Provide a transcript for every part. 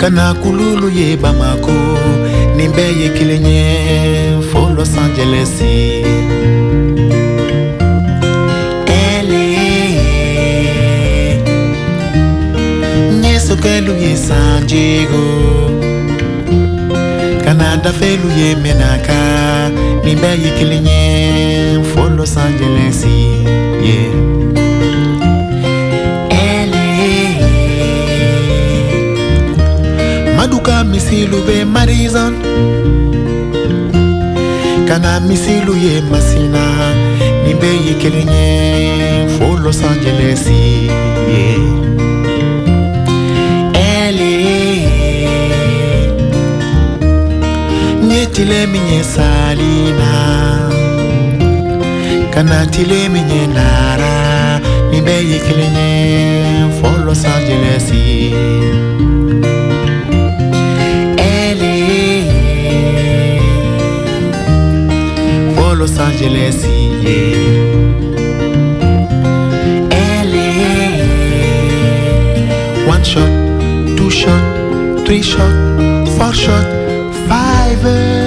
Kana kululu ye Bamako, nimbe ye kilenye for Los Angeles. Kelu ye San Diego, Canada felu ye Menaka, nimbe ye kilinye for Los Angeles, yeah. LA, Maduka misilu be Marizon, Kana misilu ye Masina, nimbe ye kilinye for Los Angeles, yeah. Tile minye Salina, kana tile minye Nara, nimbe yikilenye for Los Angeles. LA, for Los Angeles, yeah. LA, 1 shot, 2 shot, 3 shot, 4 shot, 5.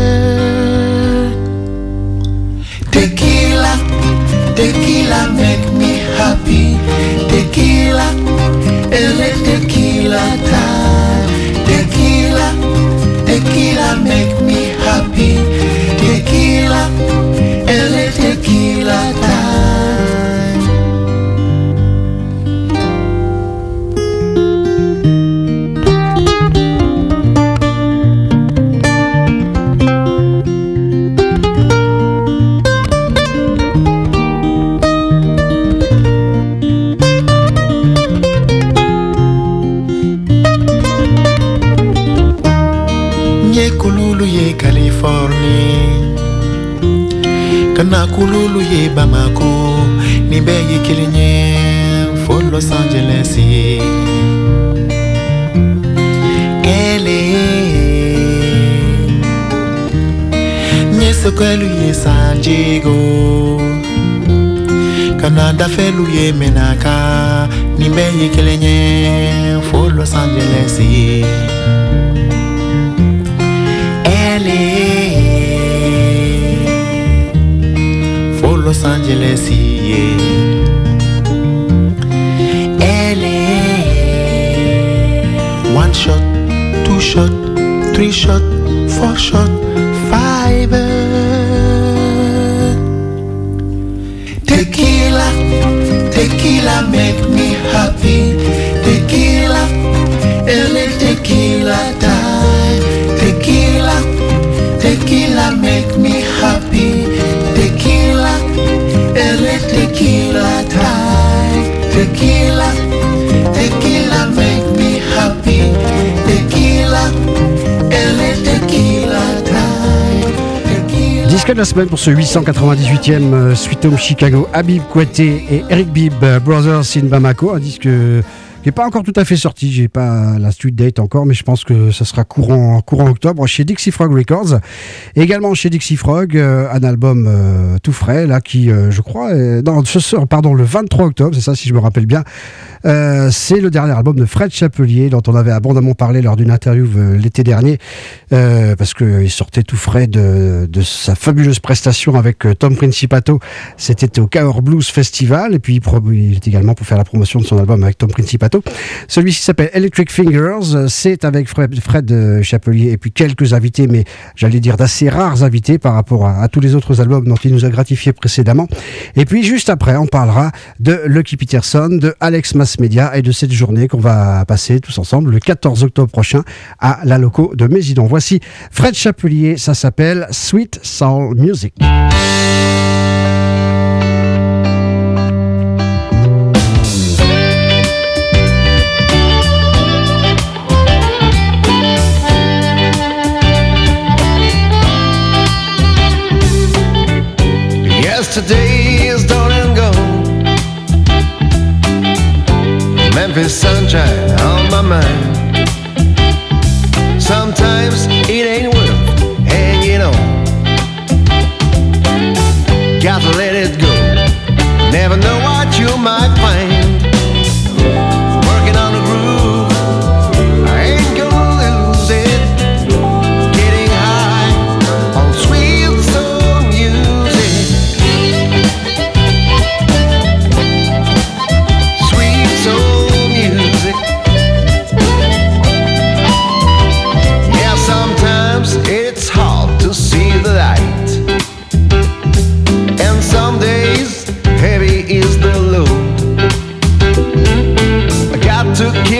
Tequila, tequila make me happy. Tequila, ele tequila time. Tequila, tequila make me happy. Tequila, ele tequila time. Kana kululu ye Bamako, nimbe ye kilinye for Los Angeles. LA, nyeso kwelu ye San Diego, Canada felu ye Menaka, nimbe ye kilinye for Los Angeles. Los Angeles, yeah. LA, 1 shot, 2 shot, 3 shot, 4 shot, 5. Tequila, tequila make me happy. Tequila, ele tequila time. Tequila, tequila make me happy. Tequila, ele tequila time. Tequila, tequila make me happy. Tequila, ele tequila time. Disque de la semaine pour ce 898e Sweet Home Chicago, Habib Kouyaté et Eric Bibb, Brothers in Bamako, un disque qui n'est pas encore tout à fait sorti, j'ai pas la street date encore, mais je pense que ça sera courant octobre chez Dixie Frog Records. Et également chez Dixie Frog, un album tout frais, là, qui, je crois, le 23 octobre, c'est ça si je me rappelle bien. C'est le dernier album de Fred Chapelier, dont on avait abondamment parlé lors d'une interview l'été dernier, parce qu'il sortait tout frais de sa fabuleuse prestation avec Tom Principato. C'était au Cahors Blues Festival, et puis il est également pour faire la promotion de son album avec Tom Principato. Celui-ci s'appelle Electric Fingers, c'est avec Fred Chapelier et puis quelques invités, mais j'allais dire d'assez rares invités par rapport à tous les autres albums dont il nous a gratifié précédemment. Et puis juste après, on parlera de Lucky Peterson, de Alex Mass Media et de cette journée qu'on va passer tous ensemble le 14 octobre prochain à la Loco de Mésidon. Voici Fred Chapelier, ça s'appelle Sweet Soul Music. Yesterday is done and gone. Memphis sunshine on my mind. Sometimes it ain't worth hanging on. Gotta let it go. Never know what you might find. Working on the groove, I ain't gonna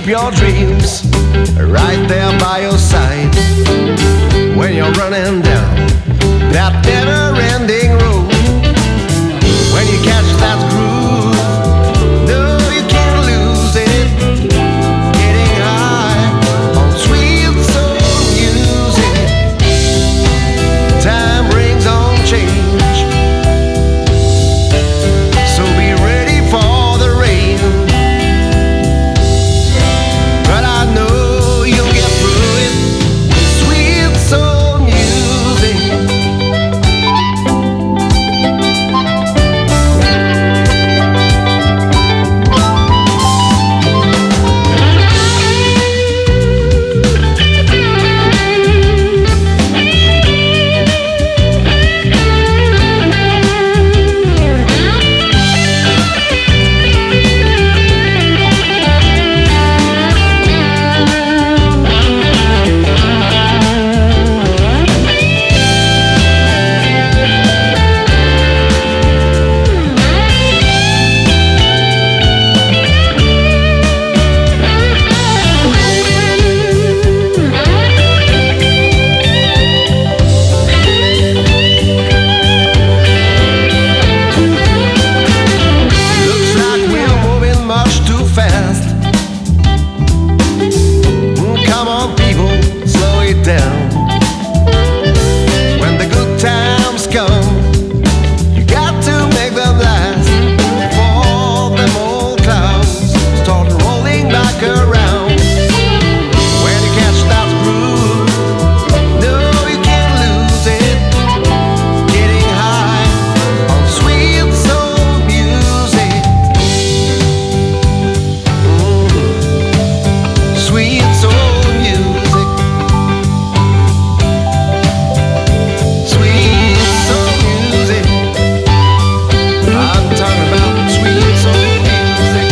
keep your dreams right there by your side when you're running down that never-ending road. When you catch that groove, no, you can't lose it. Getting high on sweet soul music. Time rings on change, so be ready for the rain. But I know you'll get through it with sweet soul music. Looks like we're moving much too fast. Come on, people, slow it down. When the good times come, you got to make them last. Before them old clouds start rolling back around. When you catch that groove, no, you can't lose it. Getting high on sweet soul music. Sweet soul music. Sweet soul music. I'm talking about sweet soul music,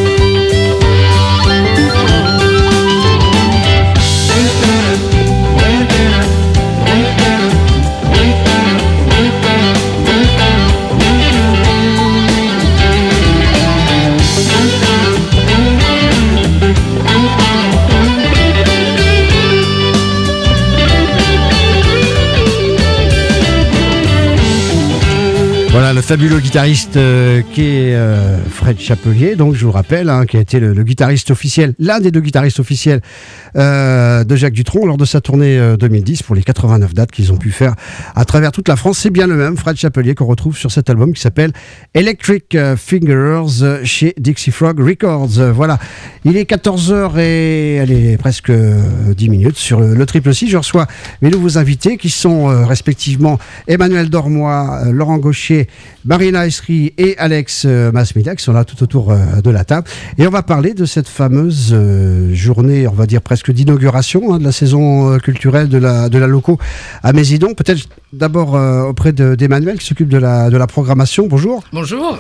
Voilà le fabuleux guitariste qui est Fred Chapelier, donc je vous rappelle, qui a été le guitariste officiel, l'un des deux guitaristes officiels de Jacques Dutronc lors de sa tournée 2010 pour les 89 dates qu'ils ont pu faire à travers toute la France. C'est bien le même Fred Chapelier qu'on retrouve sur cet album qui s'appelle Electric Fingers chez Dixie Frog Records. Voilà, il est 14h et elle est presque 10 minutes sur le Triple 6. Je reçois mes nouveaux invités qui sont respectivement Emmanuel Dormois, Laurent Gaucher, Marina Esri et Alex Masmida qui sont là tout autour de la table. Et on va parler de cette fameuse journée, on va dire presque d'inauguration de la saison culturelle de la Loco à Mésidon. Peut-être d'abord auprès d'Emmanuel qui s'occupe de la programmation. Bonjour. Bonjour.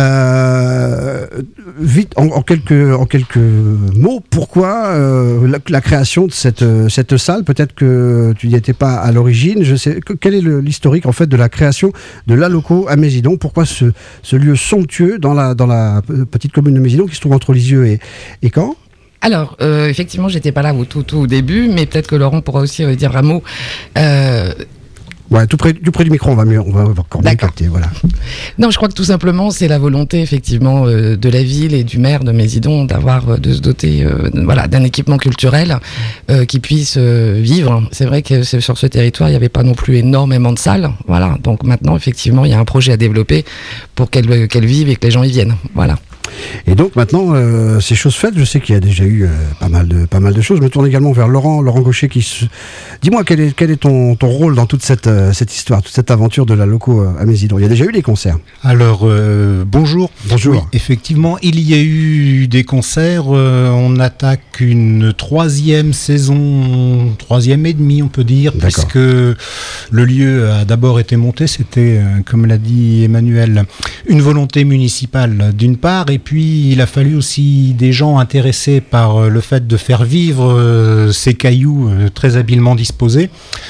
Vite, en quelques mots, pourquoi la création de cette salle? Peut-être que tu n'y étais pas à l'origine. Je sais, quel est l'historique en fait de la création de la Loco à Mésidon? Pourquoi ce lieu somptueux dans la petite commune de Mésidon qui se trouve entre Lisieux et Caen? Alors, effectivement, j'étais pas là au tout début, mais peut-être que Laurent pourra aussi dire un mot. Ouais, tout près du micro, on va encore bien capter, voilà. Non, je crois que tout simplement, c'est la volonté, effectivement, de la ville et du maire de Mésidon de se doter, d'un équipement culturel qui puisse vivre. C'est vrai que sur ce territoire, il n'y avait pas non plus énormément de salles, voilà. Donc maintenant, effectivement, il y a un projet à développer pour qu'elle vive et que les gens y viennent, voilà. Et donc maintenant, c'est chose faite. Je sais qu'il y a déjà eu pas mal de choses. Je me tourne également vers Laurent Gaucher. Dis-moi quel est ton rôle dans toute cette histoire, toute cette aventure de la Loco à Mésidon. Il y a déjà eu des concerts. Alors bonjour. Bonjour. Oui, effectivement, il y a eu des concerts. On attaque une troisième saison, troisième et demi, on peut dire, d'accord, puisque le lieu a d'abord été monté. C'était, comme l'a dit Emmanuel, une volonté municipale d'une part. et puis il a fallu aussi des gens intéressés par le fait de faire vivre ces cailloux très habilement disposés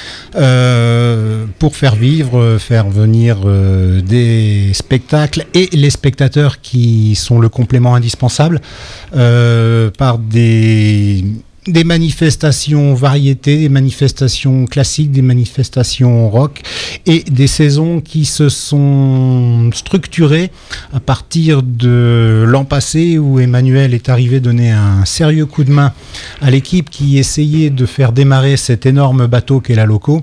pour faire venir des spectacles et les spectateurs qui sont le complément indispensable par des manifestations variétés, des manifestations classiques, des manifestations rock et des saisons qui se sont structurées à partir de l'an passé où Emmanuel est arrivé donner un sérieux coup de main à l'équipe qui essayait de faire démarrer cet énorme bateau qu'est la Loco.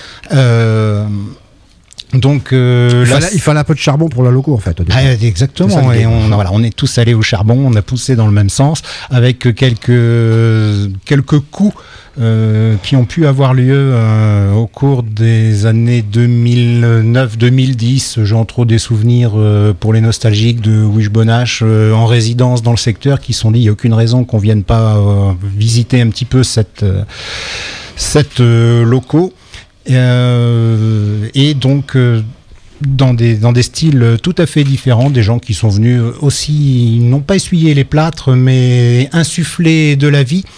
Donc, il fallait un peu de charbon pour la Loco en fait. Exactement. Et on est tous allés au charbon, on a poussé dans le même sens avec quelques coups qui ont pu avoir lieu au cours des années 2009-2010. J'ai trop des souvenirs pour les nostalgiques de Wishbone-H en résidence dans le secteur qui se sont dit il n'y a aucune raison qu'on vienne pas visiter un petit peu cette Loco. Et donc dans des styles tout à fait différents, des gens qui sont venus aussi, n'ont pas essuyé les plâtres, mais insuffler de la vie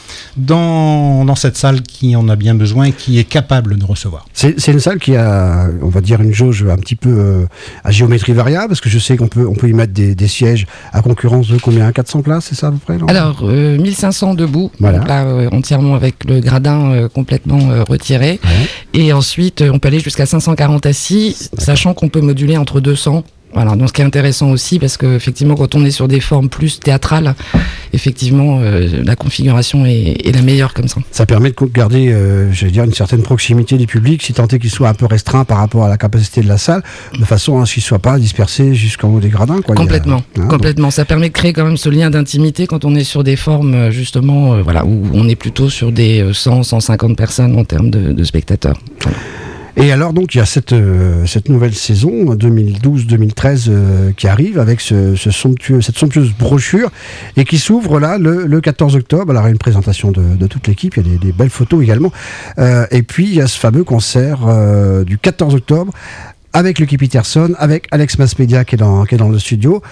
dans cette salle qui en a bien besoin et qui est capable de recevoir. C'est une salle qui a, on va dire, une jauge un petit peu à géométrie variable, parce que je sais qu'on peut y mettre des sièges à concurrence de combien, 400 places, c'est ça à peu près, non? Alors, 1500 debout, voilà. Donc là, entièrement avec le gradin complètement retiré. Ouais. Et ensuite, on peut aller jusqu'à 540 assis, sachant qu'on peut moduler entre 200. Voilà, donc ce qui est intéressant aussi, parce que effectivement, quand on est sur des formes plus théâtrales, effectivement, la configuration est la meilleure comme ça. Ça permet de garder, j'allais dire, une certaine proximité du public, si tant est qu'il soit un peu restreint par rapport à la capacité de la salle, de façon à ce qu'il ne soit pas dispersé jusqu'en haut des gradins, quoi. Complètement, complètement. Ça permet de créer quand même ce lien d'intimité quand on est sur des formes, justement, voilà, où on est plutôt sur des 100-150 personnes en termes de spectateurs. Voilà. Et alors donc il y a cette nouvelle saison 2012-2013 qui arrive avec cette somptueuse brochure et qui s'ouvre là le 14 octobre. Alors il y a une présentation de toute l'équipe, il y a des belles photos également. Et puis il y a ce fameux concert du 14 octobre avec Lucky Peterson, avec Alex Masmedia qui est dans le studio.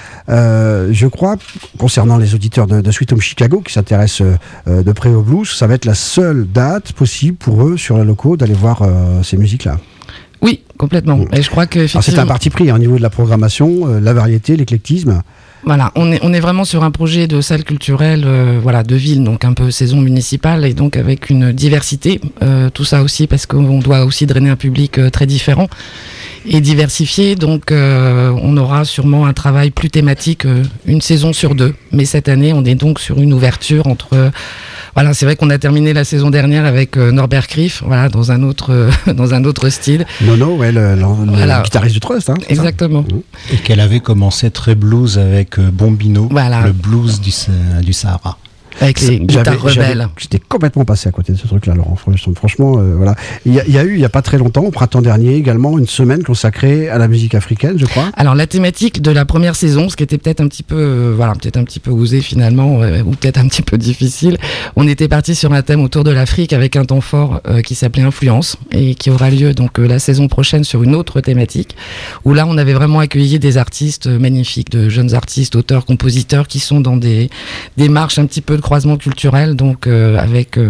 Je crois, concernant les auditeurs de Sweet Home Chicago qui s'intéressent de près au blues, ça va être la seule date possible pour eux sur la Loco d'aller voir ces musiques-là. Oui, complètement. Et je crois que c'est un parti pris au niveau de la programmation, la variété, l'éclectisme. Voilà, on est vraiment sur un projet de salle culturelle, voilà, de ville, donc un peu saison municipale et donc avec une diversité. Tout ça aussi parce qu'on doit aussi drainer un public très différent et diversifié. Donc on aura sûrement un travail plus thématique une saison sur deux. Mais cette année, on est donc sur une ouverture entre... Voilà, c'est vrai qu'on a terminé la saison dernière avec Norbert Krief, voilà, dans un autre style. Nono, ouais, le guitariste du Trust, hein. Exactement. Et qu'elle avait commencé très blues avec Bombino, voilà. Le blues du Sahara. Avec les guitares rebelles. J'étais complètement passé à côté de ce truc-là, Laurent. Franchement, voilà. Il y a eu, il n'y a pas très longtemps, au printemps dernier, également, une semaine consacrée à la musique africaine, je crois. Alors, la thématique de la première saison, ce qui était peut-être un petit peu, peut-être un petit peu osé finalement, ou peut-être un petit peu difficile, on était parti sur un thème autour de l'Afrique avec un temps fort qui s'appelait Influence et qui aura lieu donc la saison prochaine sur une autre thématique, où là, on avait vraiment accueilli des artistes magnifiques, de jeunes artistes, auteurs, compositeurs qui sont dans des démarches un petit peu de croisement culturel, donc avec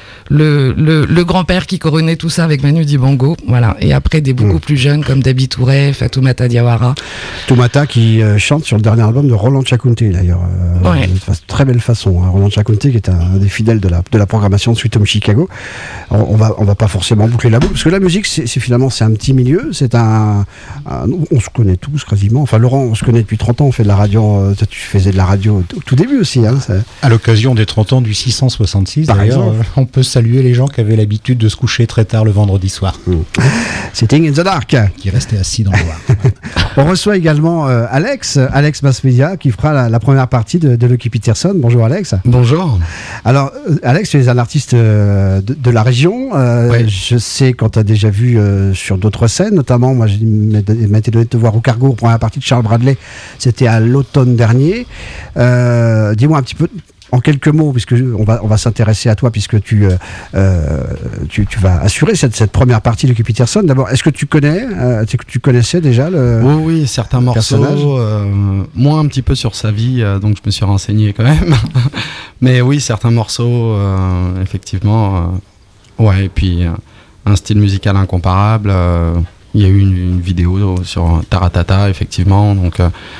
le grand-père qui couronnait tout ça avec Manu Dibango, voilà. Et après des beaucoup plus jeunes comme Dabi Touré, Fatoumata Diawara. Toumata qui chante sur le dernier album de Roland Tchakounté d'ailleurs, ouais. De très belle façon. Hein. Roland Tchakounté qui est un des fidèles de la programmation de Sweet Home Chicago. On va pas forcément boucler la boucle parce que la musique c'est finalement c'est un petit milieu, c'est on se connaît tous quasiment. Enfin Laurent, on se connaît depuis 30 ans, on fait de la radio, tu faisais de la radio au tout début aussi, hein, ça... À l'occasion des 30 ans du 666 d'ailleurs, on peut saluer les gens qui avaient l'habitude de se coucher très tard le vendredi soir. Sitting in the dark. Qui restaient assis dans le noir. On reçoit également Alex Masmedia qui fera la première partie de Lucky Peterson. Bonjour Alex. Bonjour. Alors Alex, tu es un artiste de la région. Ouais. Je sais qu'on t'a déjà vu sur d'autres scènes, notamment moi il m'a été donné de te voir au Cargo pour première partie de Charles Bradley. C'était à l'automne dernier. Dis-moi un petit peu en quelques mots, puisque on va s'intéresser à toi, puisque tu vas assurer cette première partie de Keep Peterson. D'abord, est-ce que tu connaissais déjà le Oui, certains morceaux, moi un petit peu sur sa vie, donc je me suis renseigné quand même. Mais oui, certains morceaux, effectivement, ouais, et puis un style musical incomparable. Il y a eu une vidéo sur Taratata, effectivement, donc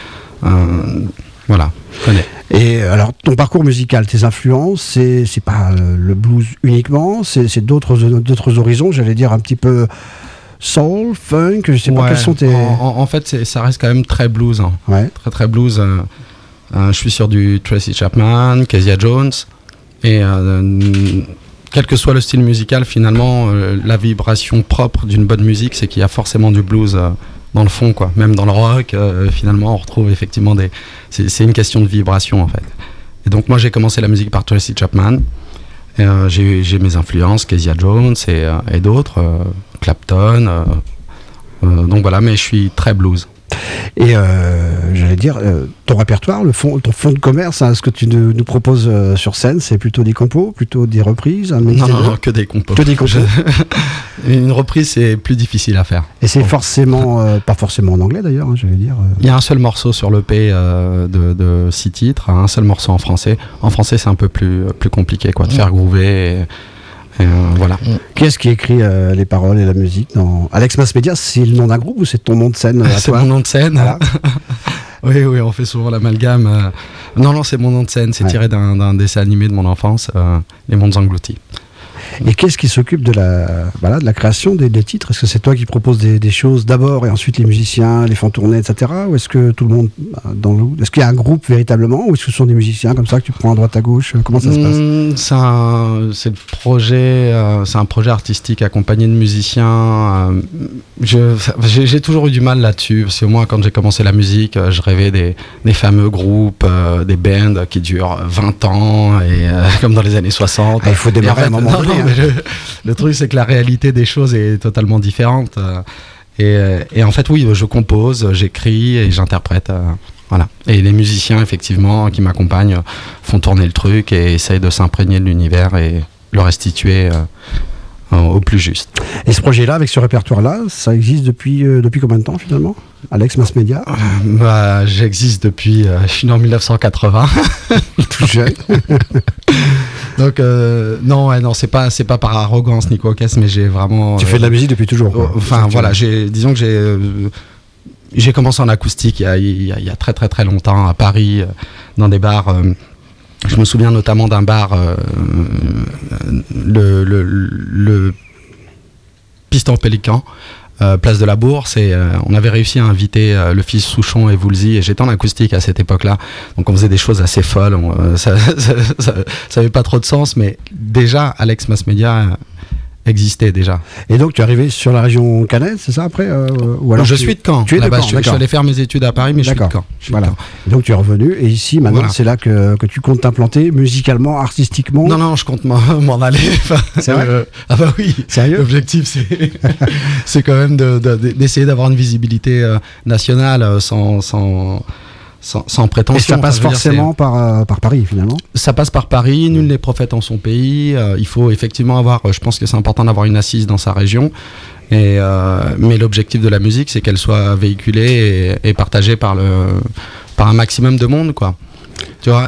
voilà, je connais. Et alors, ton parcours musical, tes influences, c'est pas le blues uniquement, c'est d'autres horizons, j'allais dire un petit peu soul, funk, je sais pas quels sont tes... En fait, ça reste quand même très blues, hein. Ouais. Très très blues. Je suis sur du Tracy Chapman, Kezia Jones, et quel que soit le style musical, finalement, la vibration propre d'une bonne musique, c'est qu'il y a forcément du blues dans le fond, quoi. Même dans le rock, finalement, on retrouve effectivement c'est une question de vibration, en fait. Et donc, moi, j'ai commencé la musique par Tracy Chapman. J'ai mes influences, Kezia Jones et d'autres, Clapton. Donc voilà, mais je suis très blues. Et j'allais dire, ton répertoire, ton fond de commerce, hein, ce que tu nous proposes sur scène, c'est plutôt des compos, plutôt des reprises, Non, que des compos. Que des compos. Une reprise, c'est plus difficile à faire. Et c'est forcément, pas forcément en anglais d'ailleurs, hein, j'allais dire. Il y a un seul morceau sur l'EP de 6 titres, un seul morceau en français. En français, c'est un peu plus compliqué, quoi, de faire groover. Et voilà. Qui est-ce qui écrit les paroles et la musique dans Alex Mass Media? C'est le nom d'un groupe ou c'est ton nom de scène à C'est toi? mon nom de scène. Voilà. Oui, on fait souvent l'amalgame. Non, c'est mon nom de scène. C'est tiré d'un dessin animé de mon enfance, Les Mondes Engloutis. Et qu'est-ce qui s'occupe de la création des titres? Est-ce que c'est toi qui proposes des choses d'abord et ensuite les musiciens les font tourner, etc. Ou est-ce que tout le monde est-ce qu'il y a un groupe véritablement, ou est-ce que ce sont des musiciens comme ça que tu prends à droite à gauche? Comment ça se passe? C'est un projet artistique accompagné de musiciens. J'ai toujours eu du mal là-dessus, parce que moi, quand j'ai commencé la musique, je rêvais des fameux groupes, des bands qui durent 20 ans, et comme dans les années 60. Il faut démarrer à un moment donné. Le truc, c'est que la réalité des choses est totalement différente. Et en fait, oui, je compose, j'écris et j'interprète. Voilà. Et les musiciens, effectivement, qui m'accompagnent, font tourner le truc et essayent de s'imprégner de l'univers et le restituer au plus juste. Et ce projet-là, avec ce répertoire-là, ça existe depuis combien de temps finalement, Alex Mass Media? J'existe depuis... je suis né en 1980. Tout jeune. Donc non, c'est pas par arrogance ni cocasse, mais j'ai vraiment... Tu fais de la musique depuis toujours, quoi. Enfin voilà, disons que j'ai commencé en acoustique il y a très très très longtemps à Paris, dans des bars. Je me souviens notamment d'un bar, le Piston Pélican, place de la Bourse, et on avait réussi à inviter le fils Souchon et Woolsey, et j'étais en acoustique à cette époque-là, donc on faisait des choses assez folles, ça avait pas trop de sens, mais déjà Alex Mass Media existait déjà. Et donc tu es arrivé sur la région caennaise, c'est ça après ou alors je suis de Caen. Tu es de Caen, je suis allé faire mes études à Paris, mais je suis de Caen. Voilà. Donc tu es revenu, et ici maintenant c'est là que tu comptes t'implanter musicalement, artistiquement. Non, je compte m'en aller. C'est vrai ah bah oui. Sérieux? L'objectif c'est quand même d'essayer d'avoir une visibilité nationale sans prétention. Et ça passe forcément par Paris finalement? Ça passe par Paris, nul n'est prophète en son pays. Il faut effectivement avoir, je pense que c'est important d'avoir une assise dans sa région. Mais l'objectif de la musique, c'est qu'elle soit véhiculée et partagée par un maximum de monde, quoi. Tu vois,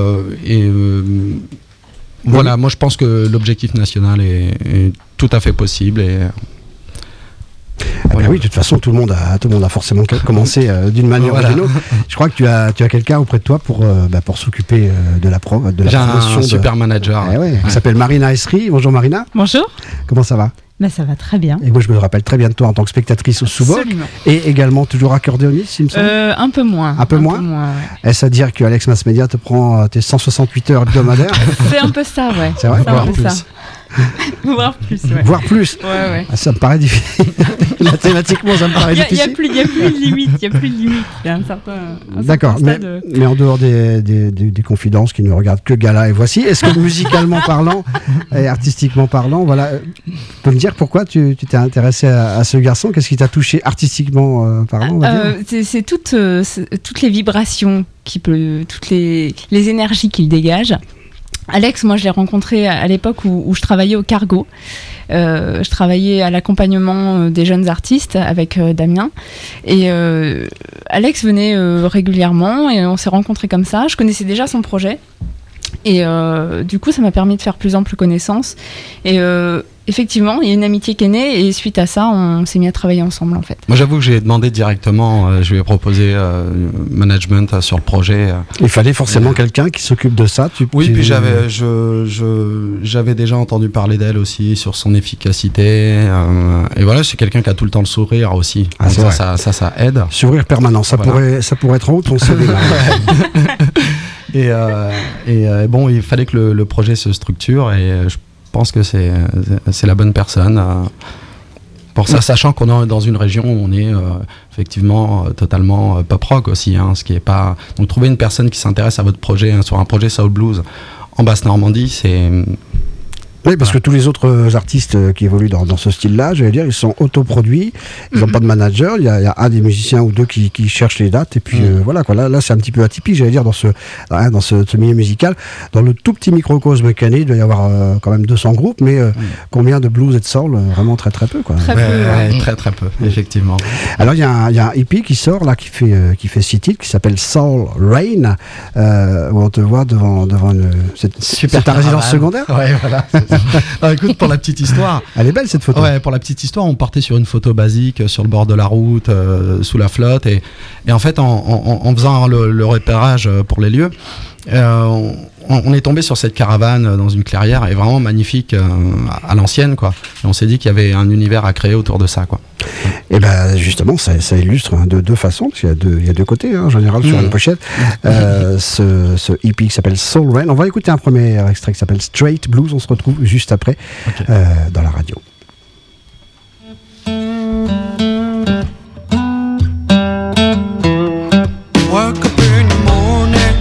voilà, moi je pense que l'objectif national est tout à fait possible. Voilà. Oui, de toute façon, tout le monde a forcément commencé d'une manière ou d'une autre. Je crois que tu as quelqu'un auprès de toi pour s'occuper de la promotion. J'ai un super manager. Qui s'appelle Marina Esri. Bonjour Marina. Bonjour. Comment ça va? Ça va très bien. Et moi, je me rappelle très bien de toi en tant que spectatrice au Sous-Boc. Et également toujours accordéoniste, il me semble. Un peu moins. Un peu moins, ouais. Est-ce à dire que Alex Mass Media te prend tes 168 heures hebdomadaires? C'est un peu ça, ouais. C'est vrai? C'est un peu ça. Voire plus, ouais. Voire plus. Ouais. Ah, ça me paraît difficile. Mathématiquement, ça me paraît Il n'y a, difficile. plus de limite. Il y a un certain D'accord, stade, mais en dehors des confidences qui ne regardent que Gala et Voici, est-ce que musicalement parlant et artistiquement parlant, voilà, tu peux me dire pourquoi tu t'es intéressé à ce garçon? Qu'est-ce qui t'a touché artistiquement parlant, on va dire c'est toutes les vibrations toutes les énergies qu'il dégage. Alex, moi je l'ai rencontré à l'époque où je travaillais au Cargo. Je travaillais à l'accompagnement des jeunes artistes avec Damien. Et Alex venait régulièrement et on s'est rencontrés comme ça. Je connaissais déjà son projet. Et du coup, ça m'a permis de faire plus ample connaissance. Et effectivement, il y a une amitié qui est née. Et suite à ça, on s'est mis à travailler ensemble, en fait. Moi, j'avoue que j'ai demandé directement, je lui ai proposé management sur le projet. Il fallait forcément quelqu'un qui s'occupe de ça. Puis j'avais déjà entendu parler d'elle aussi, sur son efficacité. Et voilà, c'est quelqu'un qui a tout le temps le sourire aussi. Ah, donc ça aide. Sourire permanent, ça pourrait être en haut, on sait Et bon, il fallait que le projet se structure et je pense que c'est la bonne personne pour ça, sachant qu'on est dans une région où on est effectivement totalement pop rock aussi, ce qui est pas. Donc trouver une personne qui s'intéresse à votre projet, sur un projet soul blues en Basse-Normandie, c'est. Oui, parce que tous les autres artistes qui évoluent dans ce style-là, j'allais dire, ils sont autoproduits, ils n'ont pas de manager, il y a un des musiciens ou deux qui cherchent les dates, et puis voilà, quoi. Là c'est un petit peu atypique, j'allais dire, dans ce milieu musical. Dans le tout petit microcosme canet, il doit y avoir quand même 200 groupes, mais combien de blues et de soul? Vraiment très très peu, quoi. Très peu, très peu, effectivement. Alors il y a un hippie qui sort là, qui fait 6 titres, qui s'appelle Soul Rain, où on te voit devant c'est ta résidence secondaire? Ouais, voilà. Alors, écoute, pour la petite histoire. Elle est belle cette photo. Ouais, pour la petite histoire, on partait sur une photo basique sur le bord de la route, sous la flotte, et en fait, en faisant le repérage pour les lieux, on est tombé sur cette caravane dans une clairière, et vraiment magnifique à l'ancienne, quoi. Et on s'est dit qu'il y avait un univers à créer autour de ça, quoi. Et ben justement, ça illustre de deux façons, parce qu'il y a deux côtés en général sur une pochette. Ce hippie qui s'appelle Soul Rain. On va écouter un premier extrait qui s'appelle Straight Blues. On se retrouve juste après dans la radio. Wake up in the morning,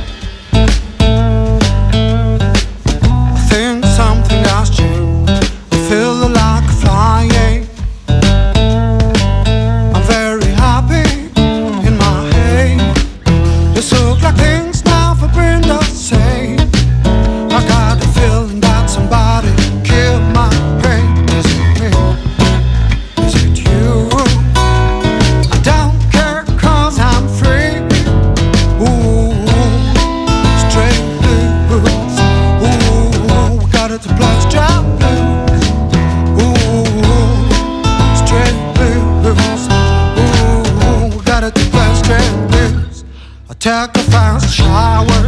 I think something has changed. I feel like flying. I'm very happy in my head. This look like things never been the same. I got the feeling that somebody killed my brain. Is it me? Is it you? I don't care 'cause I'm free. Ooh, straight blues. Ooh, we got it to play straight blues. Ooh, straight blues. Ooh, we got it to play straight blues. I take a fast shower,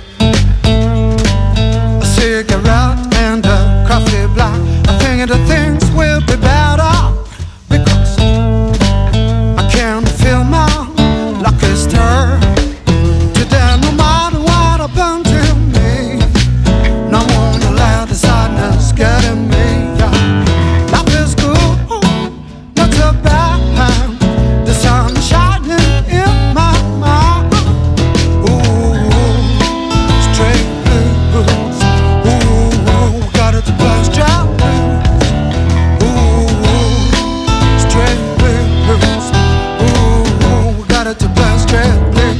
a cigarette and a coffee black. I think that things will be better because I can feel my lucky stir. Today, no matter what happened to me, no one will let the sadness get in me. Yeah. Life is good, not so bad. The sun is shining in my mind. Ooh, straight blues. Ooh, we got it to play straight blues. Ooh, straight blues. Ooh, we got it to play straight blues.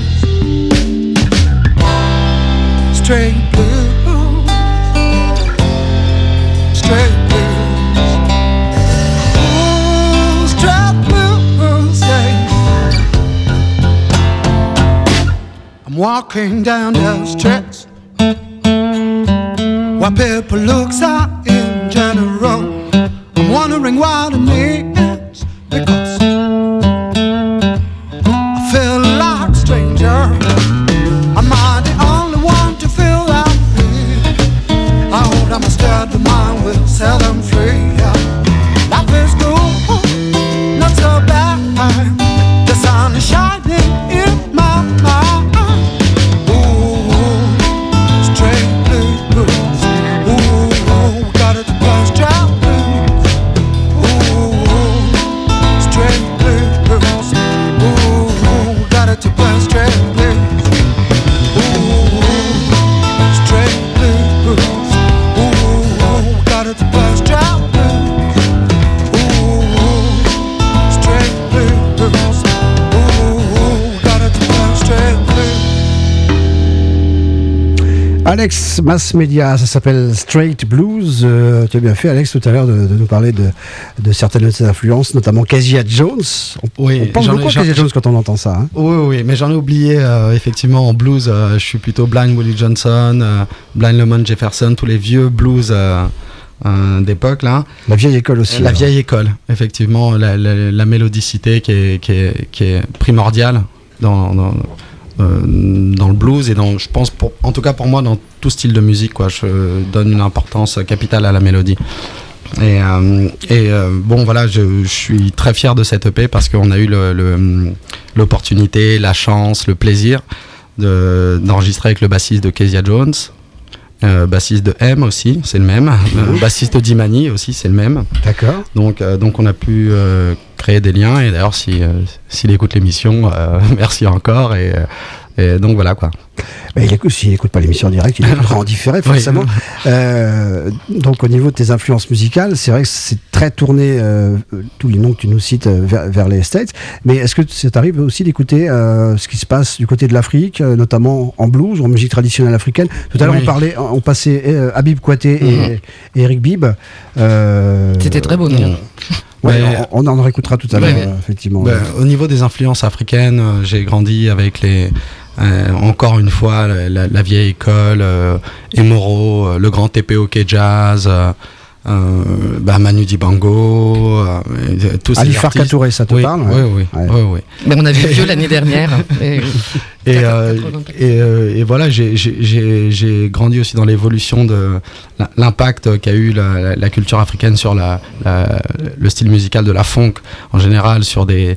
Straight blues, straight blues, ooh, straight blues, yeah. I'm walking down the streets where people look at in general. I'm wondering what it means because I feel like a stranger. Am I the only one to feel that way? I hope that my state of mind will set them free. Yeah. Life is good, not so bad. The sun is shining in my mind. Ooh, straight blues. Ooh, got it to play straight. Alex Mass Media, ça s'appelle Straight Blues. Tu as bien fait, Alex, tout à l'heure de nous parler de certaines de ses influences, notamment Kezia Jones. On pense beaucoup à Kezia Jones quand on entend ça. Hein. Oui, mais j'en ai oublié, effectivement, en blues, je suis plutôt Blind Willie Johnson, Blind Lemon Jefferson, tous les vieux blues d'époque, là. La vieille école aussi. La vieille école, effectivement, la mélodicité qui est primordiale dans le blues et je pense, en tout cas pour moi, dans tout style de musique, quoi. Je donne une importance capitale à la mélodie. Et bon, voilà, je suis très fier de cette EP parce qu'on a eu l'opportunité, la chance, le plaisir d'enregistrer avec le bassiste de Kezia Jones, bassiste de M aussi, c'est le même, bassiste de Dimani aussi, c'est le même. D'accord. Donc on a pu créer des liens, et d'ailleurs s'il écoute l'émission, merci encore, et donc voilà, quoi. Mais s'il n'écoute pas l'émission en direct, il écoutera en différé, forcément. Oui. Donc au niveau de tes influences musicales, c'est vrai que c'est très tourné, tous les noms que tu nous cites, vers les States, mais est-ce que ça t'arrive aussi d'écouter ce qui se passe du côté de l'Afrique, notamment en blues ou en musique traditionnelle africaine? Tout à l'heure on passait Habib Kouyaté et Eric Bibb. C'était très beau, non? Ouais, on en réécoutera tout à l'heure, effectivement. Au niveau des influences africaines, j'ai grandi avec encore une fois la vieille école, Emoro, le grand TPOK Jazz, Manu Dibango, tous ces Ali artistes. Farka Touré, ça te parle? Oui. Mais on avait vu l'année dernière. Et voilà, j'ai grandi aussi dans l'évolution de l'impact qu'a eu la culture africaine sur le style musical de la funk en général, sur des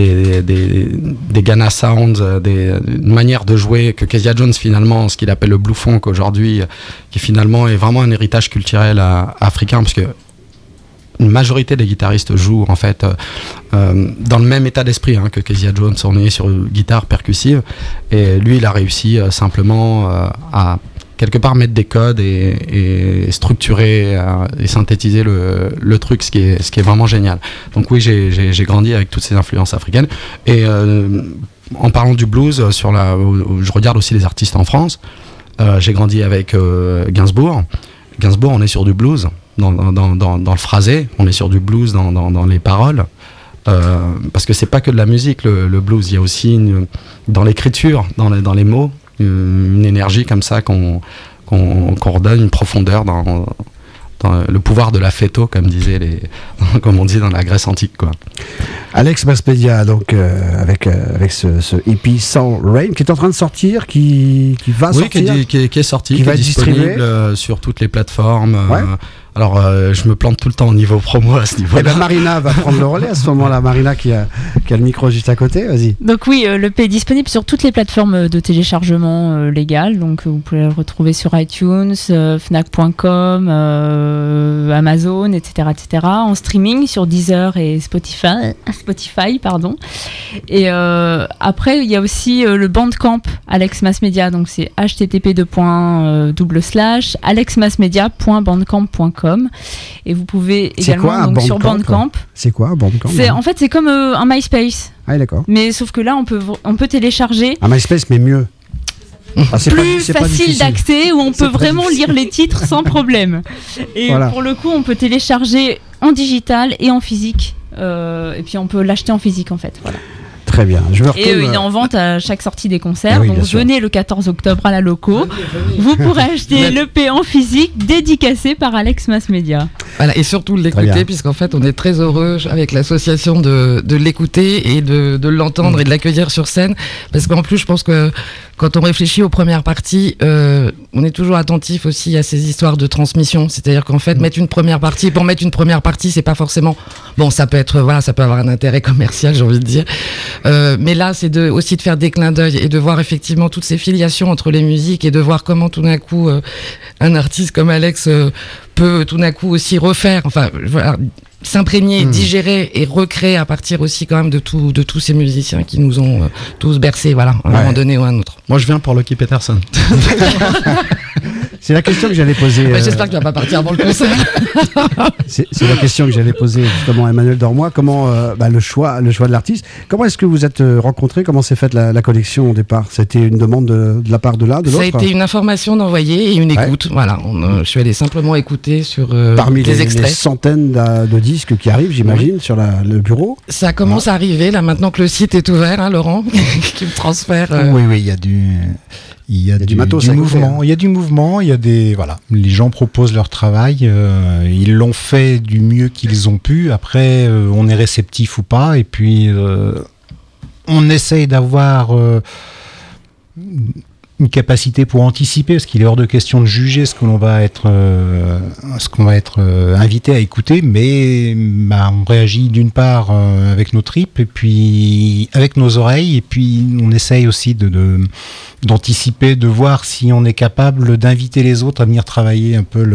Ghana Sounds, une manière de jouer que Kezia Jones, finalement, ce qu'il appelle le blue funk aujourd'hui, qui finalement est vraiment un héritage culturel africain, parce que une majorité des guitaristes jouent en fait dans le même état d'esprit que Kezia Jones. On est sur une guitare percussive, et lui il a réussi simplement à quelque part mettre des codes et structurer et synthétiser le truc, ce qui est vraiment génial. Donc oui, j'ai grandi avec toutes ces influences africaines, et en parlant du blues, je regarde aussi les artistes en France. J'ai grandi avec Gainsbourg, on est sur du blues dans le phrasé, on est sur du blues dans les paroles, parce que c'est pas que de la musique, le blues, il y a aussi dans l'écriture, dans les mots, une énergie comme ça qu'on redonne, une profondeur dans le pouvoir de la phéto, comme on dit dans la Grèce antique, quoi. Alex Mass Media, donc avec ce EP Soul Rain qui est en train de sortir, qui va sortir, qui est sorti, qui est disponible sur toutes les plateformes. Alors, je me plante tout le temps au niveau promo à ce niveau-là. Marina va prendre le relais à ce moment-là. Marina qui a le micro juste à côté, vas-y. Donc oui, l'EP est disponible sur toutes les plateformes de téléchargement légales. Donc vous pouvez le retrouver sur iTunes, Fnac.com, Amazon, etc., en streaming sur Deezer et Spotify, pardon. Et après, il y a aussi le Bandcamp Alex Mass Media. Donc c'est http://alexmassmedia.bandcamp.com. Et vous pouvez également donc sur Bandcamp. C'est quoi Bandcamp? En fait, c'est comme un MySpace. Ah, d'accord. Mais sauf que là, on peut télécharger. Un MySpace, mais mieux. Plus facile d'accès, où on peut vraiment lire les titres sans problème. Et pour le coup, on peut télécharger en digital et en physique. Et puis on peut l'acheter en physique, en fait. Voilà. Très bien. Je me retourne, et il est en vente à chaque sortie des concerts. Oui, donc venez le 14 octobre à la Loco. Vous pourrez acheter l'EP en physique dédicacé par Alex Mass Media. Voilà, et surtout l'écouter, puisqu'en fait on est très heureux avec l'association de l'écouter et de l'entendre et de l'accueillir sur scène. Parce qu'en plus, je pense que quand on réfléchit aux premières parties, on est toujours attentif aussi à ces histoires de transmission. C'est-à-dire qu'en fait, mettre une première partie, c'est pas forcément... Bon, ça peut avoir un intérêt commercial, j'ai envie de dire. Mais là, c'est aussi de faire des clins d'œil et de voir effectivement toutes ces filiations entre les musiques, et de voir comment tout d'un coup, un artiste comme Alex peut tout d'un coup aussi refaire, s'imprégner, digérer et recréer à partir aussi quand même de tous ces musiciens qui nous ont tous bercés, à un moment donné ou à un autre. Moi, je viens pour Lucky Peterson. C'est la question que j'allais poser. J'espère que tu vas pas partir avant le concert. C'est la question que j'allais poser justement à Emmanuel Dormois. Comment le choix de l'artiste. Comment est-ce que vous êtes rencontrés? Comment s'est faite la connexion au départ? C'était une demande de la part de l'un, de l'autre? Ça a été une information d'envoyer et une écoute. Voilà, je suis allé simplement écouter sur parmi des extraits. Les centaines de disques qui arrivent, j'imagine, sur le bureau. Ça commence à arriver là maintenant que le site est ouvert, hein, Laurent, qui me transfère. Oui, il y a du matos à mouvement. écouter. Il y a du mouvement. Il y a les gens proposent leur travail. Ils l'ont fait du mieux qu'ils ont pu. Après, on est réceptif ou pas. Et puis, on essaye d'avoir une capacité pour anticiper, parce qu'il est hors de question de juger ce qu'on va être invité à écouter, mais on réagit d'une part avec nos tripes et puis avec nos oreilles, et puis on essaye aussi d'anticiper, de voir si on est capable d'inviter les autres à venir travailler un peu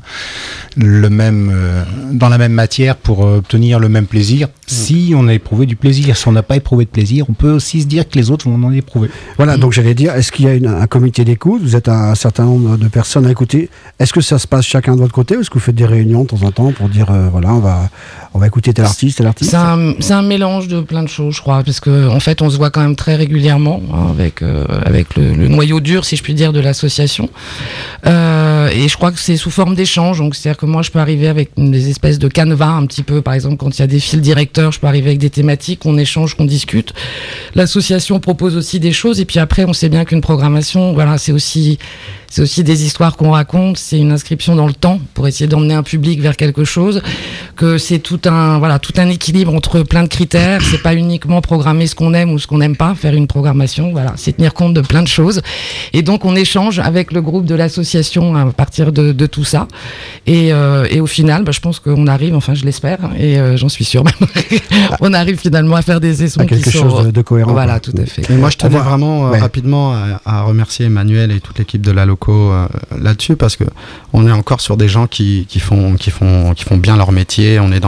le même dans la même matière pour obtenir le même plaisir. Si on a éprouvé du plaisir, si on n'a pas éprouvé de plaisir, on peut aussi se dire que les autres vont en éprouver. Voilà, donc j'allais dire, est-ce qu'il y a un comité d'écoute? Vous êtes un certain nombre de personnes à écouter. Est-ce que ça se passe chacun de votre côté, ou est-ce que vous faites des réunions de temps en temps pour dire voilà, on va écouter tel artiste? C'est un mélange de plein de choses, je crois, parce que en fait on se voit quand même très régulièrement, hein, avec le noyau dur, si je puis dire, de l'association, et je crois que c'est sous forme d'échange. Donc c'est-à-dire que moi je peux arriver avec des espèces de canevas un petit peu, par exemple quand il y a des fils directeurs, je peux arriver avec des thématiques, on échange, qu'on discute. L'association propose aussi des choses, et puis après on sait bien qu'une programmation, voilà, c'est aussi des histoires qu'on raconte, c'est une inscription dans le temps pour essayer d'emmener un public vers quelque chose, que c'est tout un équilibre entre plein de critères. C'est pas uniquement programmer ce qu'on aime ou ce qu'on n'aime pas, faire une programmation, voilà, c'est tenir compte de plein de choses. Et donc on échange avec le groupe de l'association à partir de tout ça. Et au final, je pense qu'on arrive, enfin je l'espère, et j'en suis sûr même, on arrive finalement à faire des sessions qui quelque sont chose de cohérent. Voilà, tout à fait. Et moi je tenais vraiment rapidement à remercier Emmanuel et toute l'équipe de la Loco là-dessus, parce que on est encore sur des gens qui font bien leur métier. On est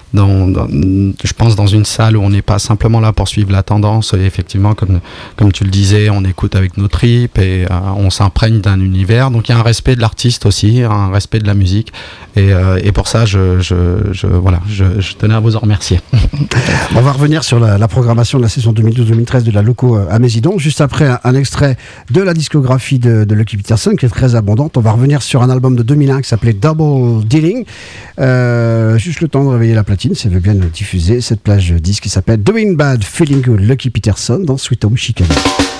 je pense dans une salle où on n'est pas simplement là pour suivre la tendance, et effectivement comme tu le disais, on écoute avec nos tripes et on s'imprègne d'un univers. Donc il y a un respect de l'artiste aussi, un respect de la musique, et pour ça je tenais à vous en remercier. On va revenir sur la programmation de la saison 2012-2013 de la Loco à Mésidon, juste après un extrait de la discographie de Lucky Peterson qui est très abondante. On va revenir sur un album de 2001 qui s'appelait Double Dealing. Juste le temps de réveiller la platine, ça veut bien nous diffuser cette plage disque qui s'appelle Doing Bad, Feeling Good, Lucky Peterson dans Sweet Home Chicago.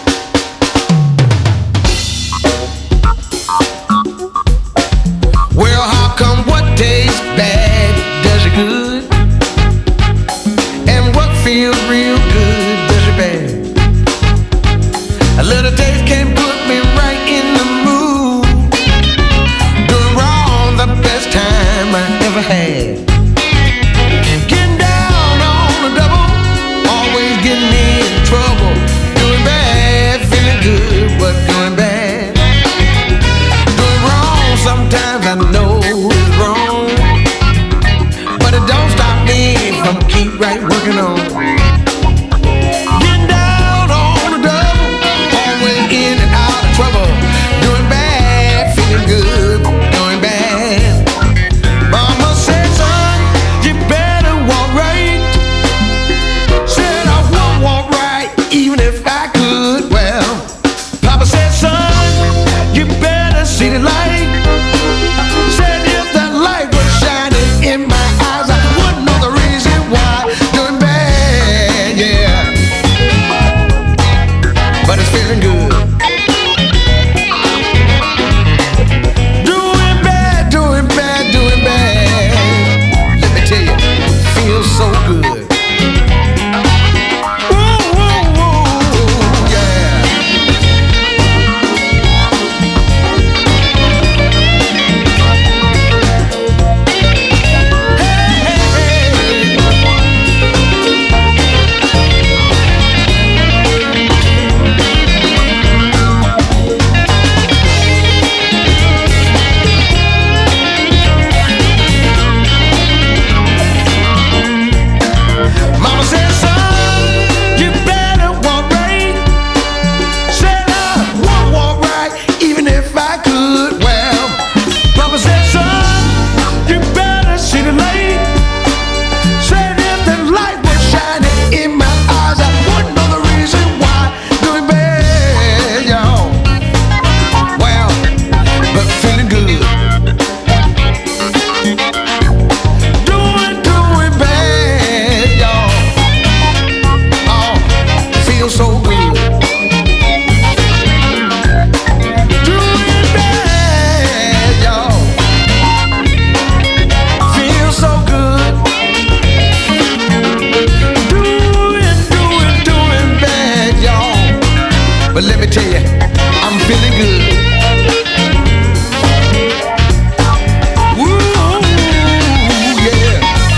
Well, how come what tastes bad does you good? And what feels real good does you bad? A little taste can put me right in the mood. Doing wrong the best time I ever had. Getting down on the double, always getting me in trouble. Doing bad But let me tell you, I'm feeling good. Woo, yeah.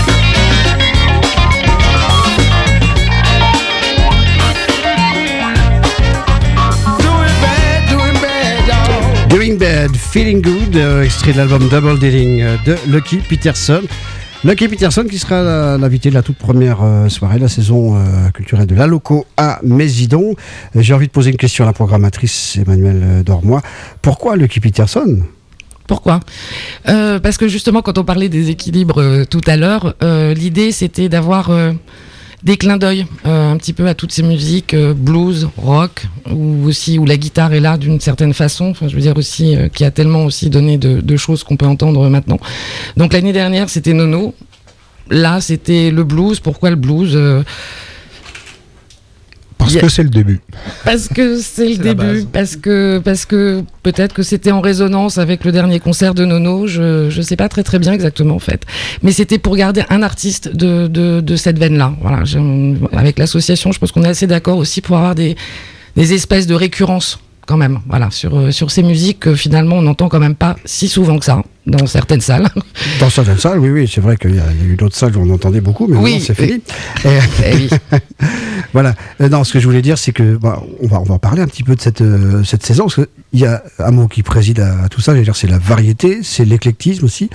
Doing Bad, Feeling Good, extrait de l'album Double Dealing de Lucky Peterson. Lucky Peterson qui sera l'invité de la toute première soirée de la saison culturelle de la Loco à Mésidon. J'ai envie de poser une question à la programmatrice Emmanuelle Dormois. Pourquoi Lucky Peterson ? Pourquoi ? Parce que justement, quand on parlait des équilibres tout à l'heure, l'idée c'était d'avoir des clins d'œil un petit peu à toutes ces musiques blues, rock, où la guitare est là d'une certaine façon. Enfin, je veux dire aussi qui a tellement aussi donné de choses qu'on peut entendre maintenant. Donc l'année dernière c'était Nono, là c'était le blues. Pourquoi le blues ? Parce que c'est le début. Parce que c'est le début, parce que peut-être que c'était en résonance avec le dernier concert de Nono, je sais pas très bien exactement en fait. Mais c'était pour garder un artiste de cette veine-là. Voilà, avec l'association, je pense qu'on est assez d'accord aussi pour avoir des espèces de récurrences quand même. Voilà, sur ces musiques que finalement on n'entend quand même pas si souvent que ça. Dans certaines salles. Dans certaines salles, oui, c'est vrai qu'il y a eu d'autres salles où on entendait beaucoup, mais maintenant c'est fini. Oui. Voilà. Non, ce que je voulais dire, c'est que on va parler un petit peu de cette saison, parce qu'il y a un mot qui préside à tout ça. Je veux dire, c'est la variété, c'est l'éclectisme aussi.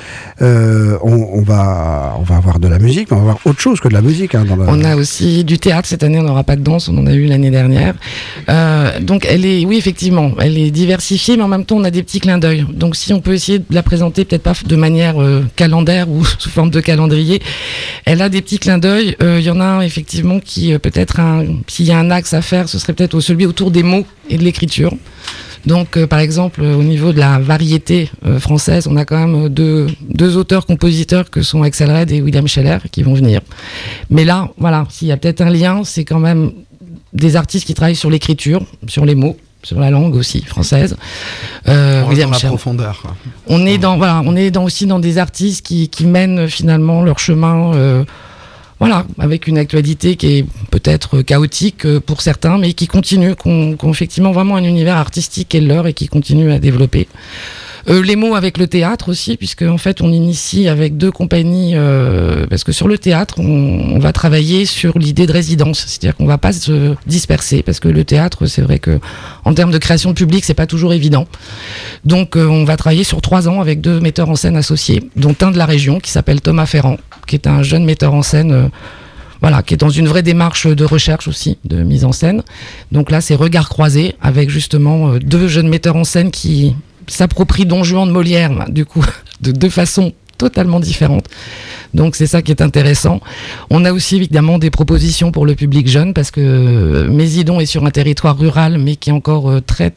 On va avoir de la musique, mais on va avoir autre chose que de la musique. On a aussi du théâtre cette année. On n'aura pas de danse, on en a eu l'année dernière. Donc effectivement, elle est diversifiée, mais en même temps, on a des petits clins d'œil. Donc si on peut essayer de la présenter peut-être pas de manière calendaire ou sous forme de calendrier. Elle a des petits clins d'œil. Il y en a un effectivement qui peut-être s'il y a un axe à faire, ce serait peut-être celui autour des mots et de l'écriture. Donc par exemple au niveau de la variété française, on a quand même deux auteurs-compositeurs que sont Axel Red et William Scheller qui vont venir. Mais là, voilà, s'il y a peut-être un lien, c'est quand même des artistes qui travaillent sur l'écriture, sur les mots, sur la langue aussi française. William Scheller. Profondeur. Quoi. On est aussi dans des artistes qui mènent finalement leur chemin, avec une actualité qui est peut-être chaotique pour certains, mais qui continue, qui ont effectivement vraiment un univers artistique qui est leur et qui continue à développer. Les mots avec le théâtre aussi, puisque en fait on initie avec 2 compagnies, parce que sur le théâtre on va travailler sur l'idée de résidence, c'est-à-dire qu'on va pas se disperser, parce que le théâtre, c'est vrai que en termes de création de public c'est pas toujours évident. Donc on va travailler sur 3 ans avec 2 metteurs en scène associés, dont un de la région qui s'appelle Thomas Ferrand, qui est un jeune metteur en scène qui est dans une vraie démarche de recherche aussi, de mise en scène. Donc là c'est Regards croisés, avec justement 2 jeunes metteurs en scène qui s'approprie Don Juan de Molière, du coup, de 2 façons totalement différentes. Donc c'est ça qui est intéressant. On a aussi évidemment des propositions pour le public jeune, parce que Mésidon est sur un territoire rural, mais qui est encore très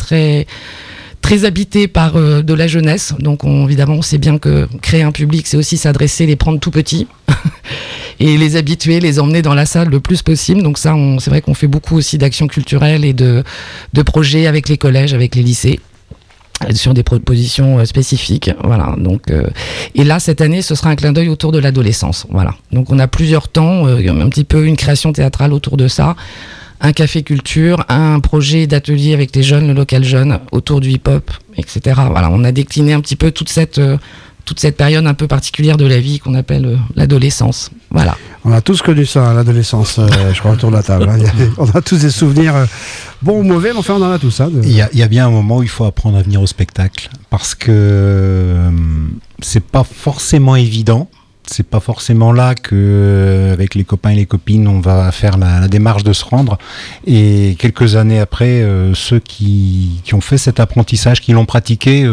habité par de la jeunesse. Donc évidemment, on sait bien que créer un public, c'est aussi s'adresser, les prendre tout petits, et les habituer, les emmener dans la salle le plus possible. Donc ça, c'est vrai qu'on fait beaucoup aussi d'actions culturelles et de projets avec les collèges, avec les lycées, sur des propositions spécifiques, voilà. Donc et là cette année ce sera un clin d'œil autour de l'adolescence, voilà. Donc on a plusieurs temps, un petit peu une création théâtrale autour de ça, un café culture, un projet d'atelier avec les jeunes, le local jeune, autour du hip-hop, etc. Voilà, on a décliné un petit peu toute cette période un peu particulière de la vie qu'on appelle l'adolescence. Voilà. On a tous connu ça, l'adolescence, je crois, autour de la table. On a tous des souvenirs bons ou mauvais, mais enfin on en a tous. Il y a bien un moment où il faut apprendre à venir au spectacle, parce que c'est pas forcément évident. C'est pas forcément là que, avec les copains et les copines, on va faire la démarche de se rendre. Et quelques années après, ceux qui ont fait cet apprentissage, qui l'ont pratiqué,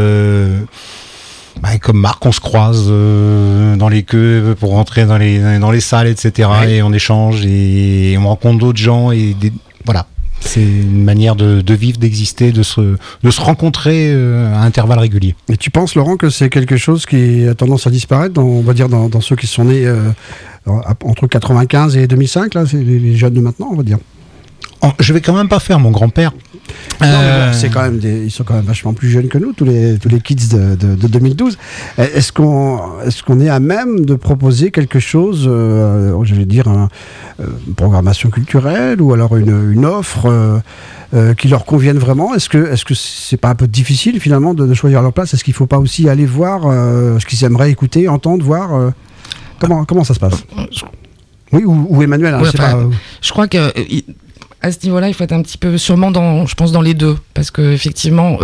comme Marc, on se croise dans les queues pour rentrer dans les salles, etc. Ouais. Et on échange et on rencontre d'autres gens voilà. C'est une manière de vivre, d'exister, de se rencontrer à intervalles réguliers. Et tu penses, Laurent, que c'est quelque chose qui a tendance à disparaître, dans ceux qui sont nés entre 95 et 2005, là, c'est les jeunes de maintenant, on va dire? Je vais quand même pas faire mon grand-père. Non, mais bon, c'est quand même ils sont quand même vachement plus jeunes que nous, tous les kids de 2012. Est-ce qu'on est à même de proposer quelque chose, j'allais dire une programmation culturelle ou alors une offre qui leur convienne vraiment? Est-ce que c'est pas un peu difficile finalement de choisir leur place? Est-ce qu'il faut pas aussi aller voir ce qu'ils aimeraient écouter, entendre, voir comment ça se passe? Oui, ou Emmanuel, Ouais, je sais pas. Je crois que à ce niveau-là, il faut être un petit peu sûrement je pense dans les deux, parce que effectivement,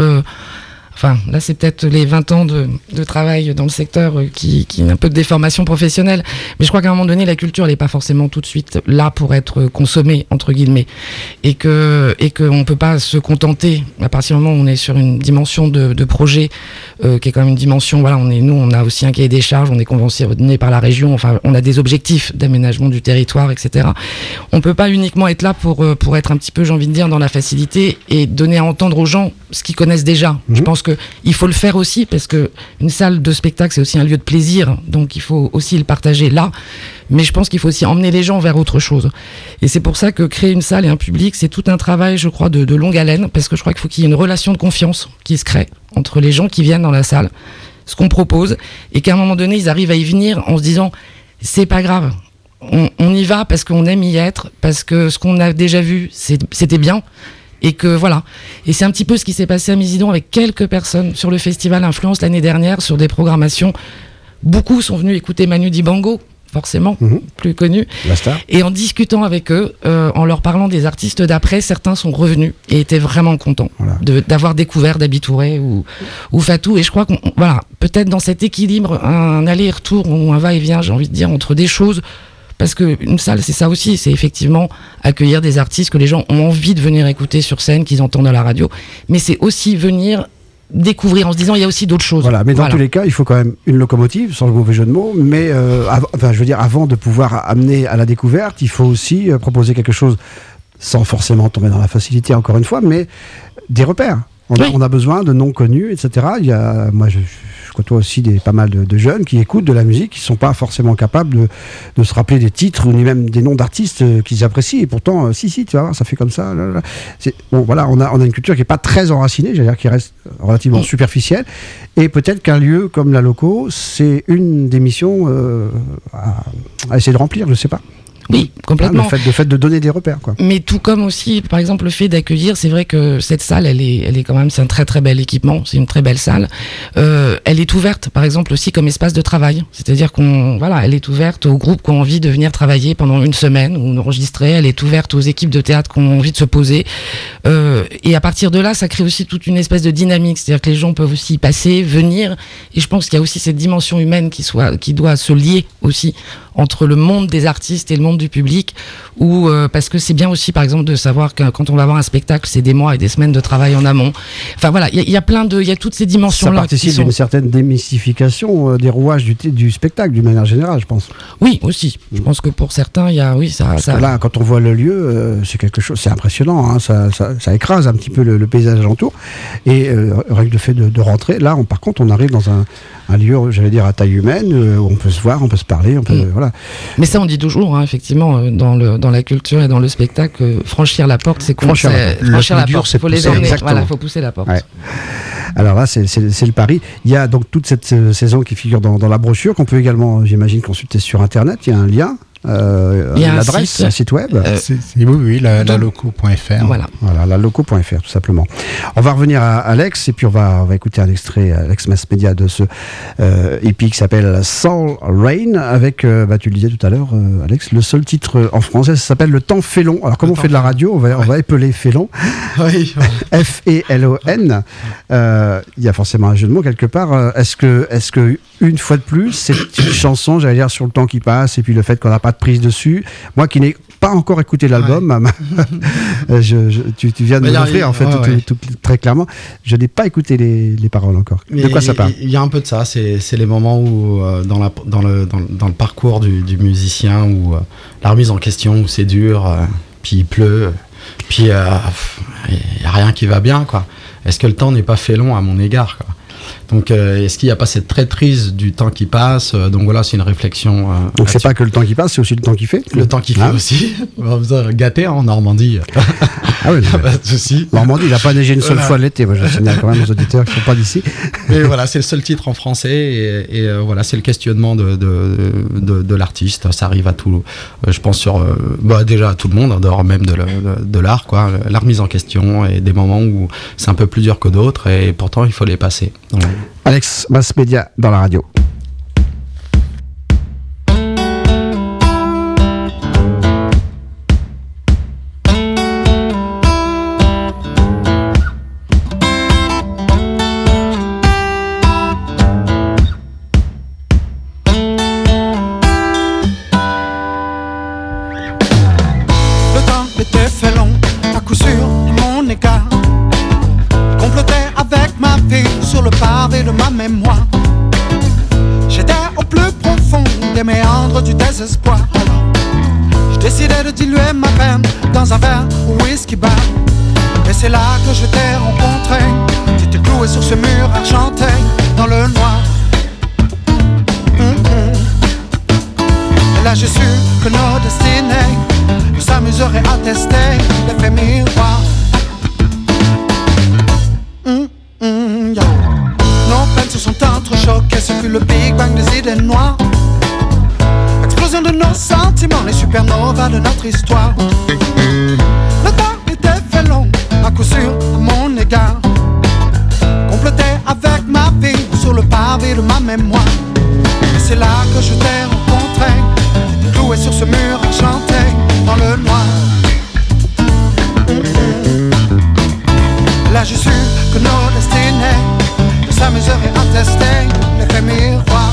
là c'est peut-être les 20 ans de travail dans le secteur qui un peu de déformation professionnelle, mais je crois qu'à un moment donné, la culture elle n'est pas forcément tout de suite là pour être consommée entre guillemets, et qu'on peut pas se contenter à partir du moment où on est sur une dimension de projet qui est quand même une dimension, voilà, on a aussi un cahier des charges, on est conventionné par la région, enfin on a des objectifs d'aménagement du territoire, etc. On peut pas uniquement être là pour être un petit peu, j'ai envie de dire, dans la facilité et donner à entendre aux gens ce qu'ils connaissent déjà. Je pense que il faut le faire aussi, parce que une salle de spectacle c'est aussi un lieu de plaisir, donc il faut aussi le partager là, mais je pense qu'il faut aussi emmener les gens vers autre chose, et c'est pour ça que créer une salle et un public c'est tout un travail, je crois, de longue haleine, parce que je crois qu'il faut qu'il y ait une relation de confiance qui se crée entre les gens qui viennent dans la salle, ce qu'on propose, et qu'à un moment donné ils arrivent à y venir en se disant c'est pas grave, on y va parce qu'on aime y être, parce que ce qu'on a déjà vu c'était bien. Et que voilà. Et c'est un petit peu ce qui s'est passé à Mésidon avec quelques personnes sur le festival Influence l'année dernière, sur des programmations. Beaucoup sont venus écouter Manu Dibango, forcément, plus connu. La star. Et en discutant avec eux, en leur parlant des artistes d'après, certains sont revenus et étaient vraiment contents d'avoir découvert Dabi Touré ou Fatou. Et je crois voilà, peut-être dans cet équilibre, un aller-retour ou un va-et-vient, j'ai envie de dire, entre des choses. Parce qu'une salle, c'est ça aussi, c'est effectivement accueillir des artistes que les gens ont envie de venir écouter sur scène, qu'ils entendent à la radio, mais c'est aussi venir découvrir en se disant il y a aussi d'autres choses. Voilà, mais dans tous les cas, il faut quand même une locomotive, sans le mauvais jeu de mots, mais avant de pouvoir amener à la découverte, il faut aussi proposer quelque chose sans forcément tomber dans la facilité, encore une fois, mais des repères. On a besoin de noms connus, etc. Moi, je côtoie aussi pas mal de jeunes qui écoutent de la musique, qui ne sont pas forcément capables de se rappeler des titres ou ni même des noms d'artistes qu'ils apprécient. Et pourtant, si, tu vas voir, ça fait comme ça. Bon, voilà, on a une culture qui n'est pas très enracinée, j'allais dire, qui reste relativement superficielle. Et peut-être qu'un lieu comme la Loco, c'est une des missions à essayer de remplir, je ne sais pas. Oui, complètement. Le fait de donner des repères, quoi. Mais tout comme aussi, par exemple, le fait d'accueillir, c'est vrai que cette salle, elle est quand même, c'est un très très bel équipement, c'est une très belle salle. Elle est ouverte, par exemple, aussi comme espace de travail. C'est-à-dire elle est ouverte aux groupes qui ont envie de venir travailler pendant une semaine ou d'enregistrer. Elle est ouverte aux équipes de théâtre qui ont envie de se poser. Et à partir de là, ça crée aussi toute une espèce de dynamique. C'est-à-dire que les gens peuvent aussi passer, venir. Et je pense qu'il y a aussi cette dimension humaine qui doit se lier aussi entre le monde des artistes et le monde du public, parce que c'est bien aussi, par exemple, de savoir que quand on va voir un spectacle, c'est des mois et des semaines de travail en amont. Enfin voilà, il y a toutes ces dimensions-là. Ça participe d'une certaine démystification des rouages du spectacle, d'une manière générale, je pense. Oui, aussi. Je pense que pour certains, Parce que là, quand on voit le lieu, c'est quelque chose, c'est impressionnant, hein, ça écrase un petit peu le paysage alentour. Et avec le fait de rentrer, là, par contre, on arrive dans un lieu, j'allais dire, à taille humaine, où on peut se voir, on peut se parler, voilà. Mais ça, on dit toujours, hein, effectivement, dans la culture et dans le spectacle, franchir la porte, c'est franchir la porte. Il faut les emmener, il faut pousser la porte. Ouais. Alors là, c'est le pari. Il y a donc toute cette saison qui figure dans la brochure, qu'on peut également, j'imagine, consulter sur Internet. Il y a un lien. Il y a une adresse, un site web. Oui, la loco.fr. Voilà, la loco.fr, tout simplement. On va revenir à Alex, et puis on va écouter un extrait, Alex Mass-Media, de ce EP qui s'appelle Soul Rain, avec, tu le disais tout à l'heure, Alex, le seul titre en français, ça s'appelle Le Temps Félon. Alors, comme on fait de la radio, on va épeler Félon. Oui. F-E-L-O-N. Il y a forcément un jeu de mots quelque part. Est-ce que une fois de plus, cette petite chanson, j'allais dire, sur le temps qui passe, et puis le fait qu'on n'a pas de prise dessus, moi qui n'ai pas encore écouté l'album, tu viens de me l'offrir en fait, tout, très clairement, je n'ai pas écouté les paroles encore. De quoi ça parle? Il y a un peu de ça, c'est les moments où dans le parcours du musicien, où la remise en question, où c'est dur, puis il pleut, puis il n'y a rien qui va bien, quoi. Est-ce que le temps n'est pas fait long à mon égard, quoi? Donc, est-ce qu'il n'y a pas cette traîtrise du temps qui passe? Donc voilà, c'est une réflexion. Donc c'est pas que le temps qui passe, c'est aussi le temps qui fait. Le temps qui fait aussi. Gâté en Normandie. Ah oui, Pas de souci. Normandie, il n'a pas neigé une seule fois l'été. Moi, je signale quand même aux auditeurs qui ne sont pas d'ici. Et voilà, c'est le seul titre en français. Et voilà, c'est le questionnement de l'artiste. Ça arrive à tout, je pense, déjà à tout le monde, en dehors même de l'art, quoi. La remise en question et des moments où c'est un peu plus dur que d'autres. Et pourtant, il faut les passer. Donc, Alex, Mass Media dans la radio. Le temps était fait long, à coup sûr, mon écart. Complotait avec ma vie sur le pavé de ma mémoire. J'étais au plus profond des méandres du désespoir. Alors, je décidais de diluer ma peine dans un verre au whisky bar. Et c'est là que je t'ai rencontré. J'étais cloué sur ce mur argenté dans le noir. Et là j'ai su que nos destinées nous s'amuseraient à tester l'effet miroir. Yeah. Nos peines se sont entrechoquées, ce fut le Big Bang des idées noires. Explosion de nos sentiments, les supernovas de notre histoire. Le temps était fait long, à coup sûr, à mon égard. Complotait avec ma vie sur le pavé de ma mémoire. Et c'est là que je t'ai rencontré, cloué sur ce mur argenté dans le noir. Là j'ai su que nos destinées nous s'amuseraient à tester l'effet miroir.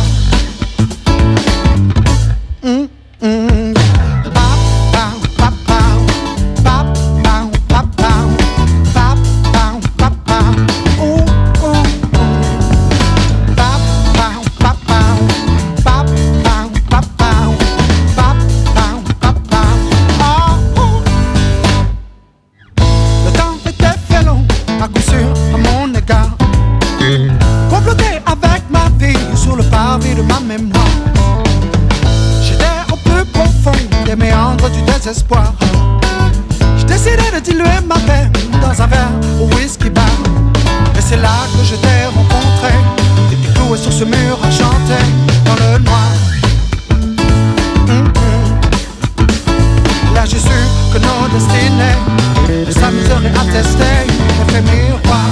Le temps était fait long, à coup sûr, à mon égard. Comploté avec ma vie sur le pavé de ma mémoire. J'étais au plus profond des méandres du désespoir. J'ai décidé de diluer ma peine dans un verre au whisky bar. Et c'est là que je t'ai rencontré. T'étais cloué sur ce mur argenté dans le noir. Là j'ai su que nos destinées nous s'amuseraient à tester l'effet miroir.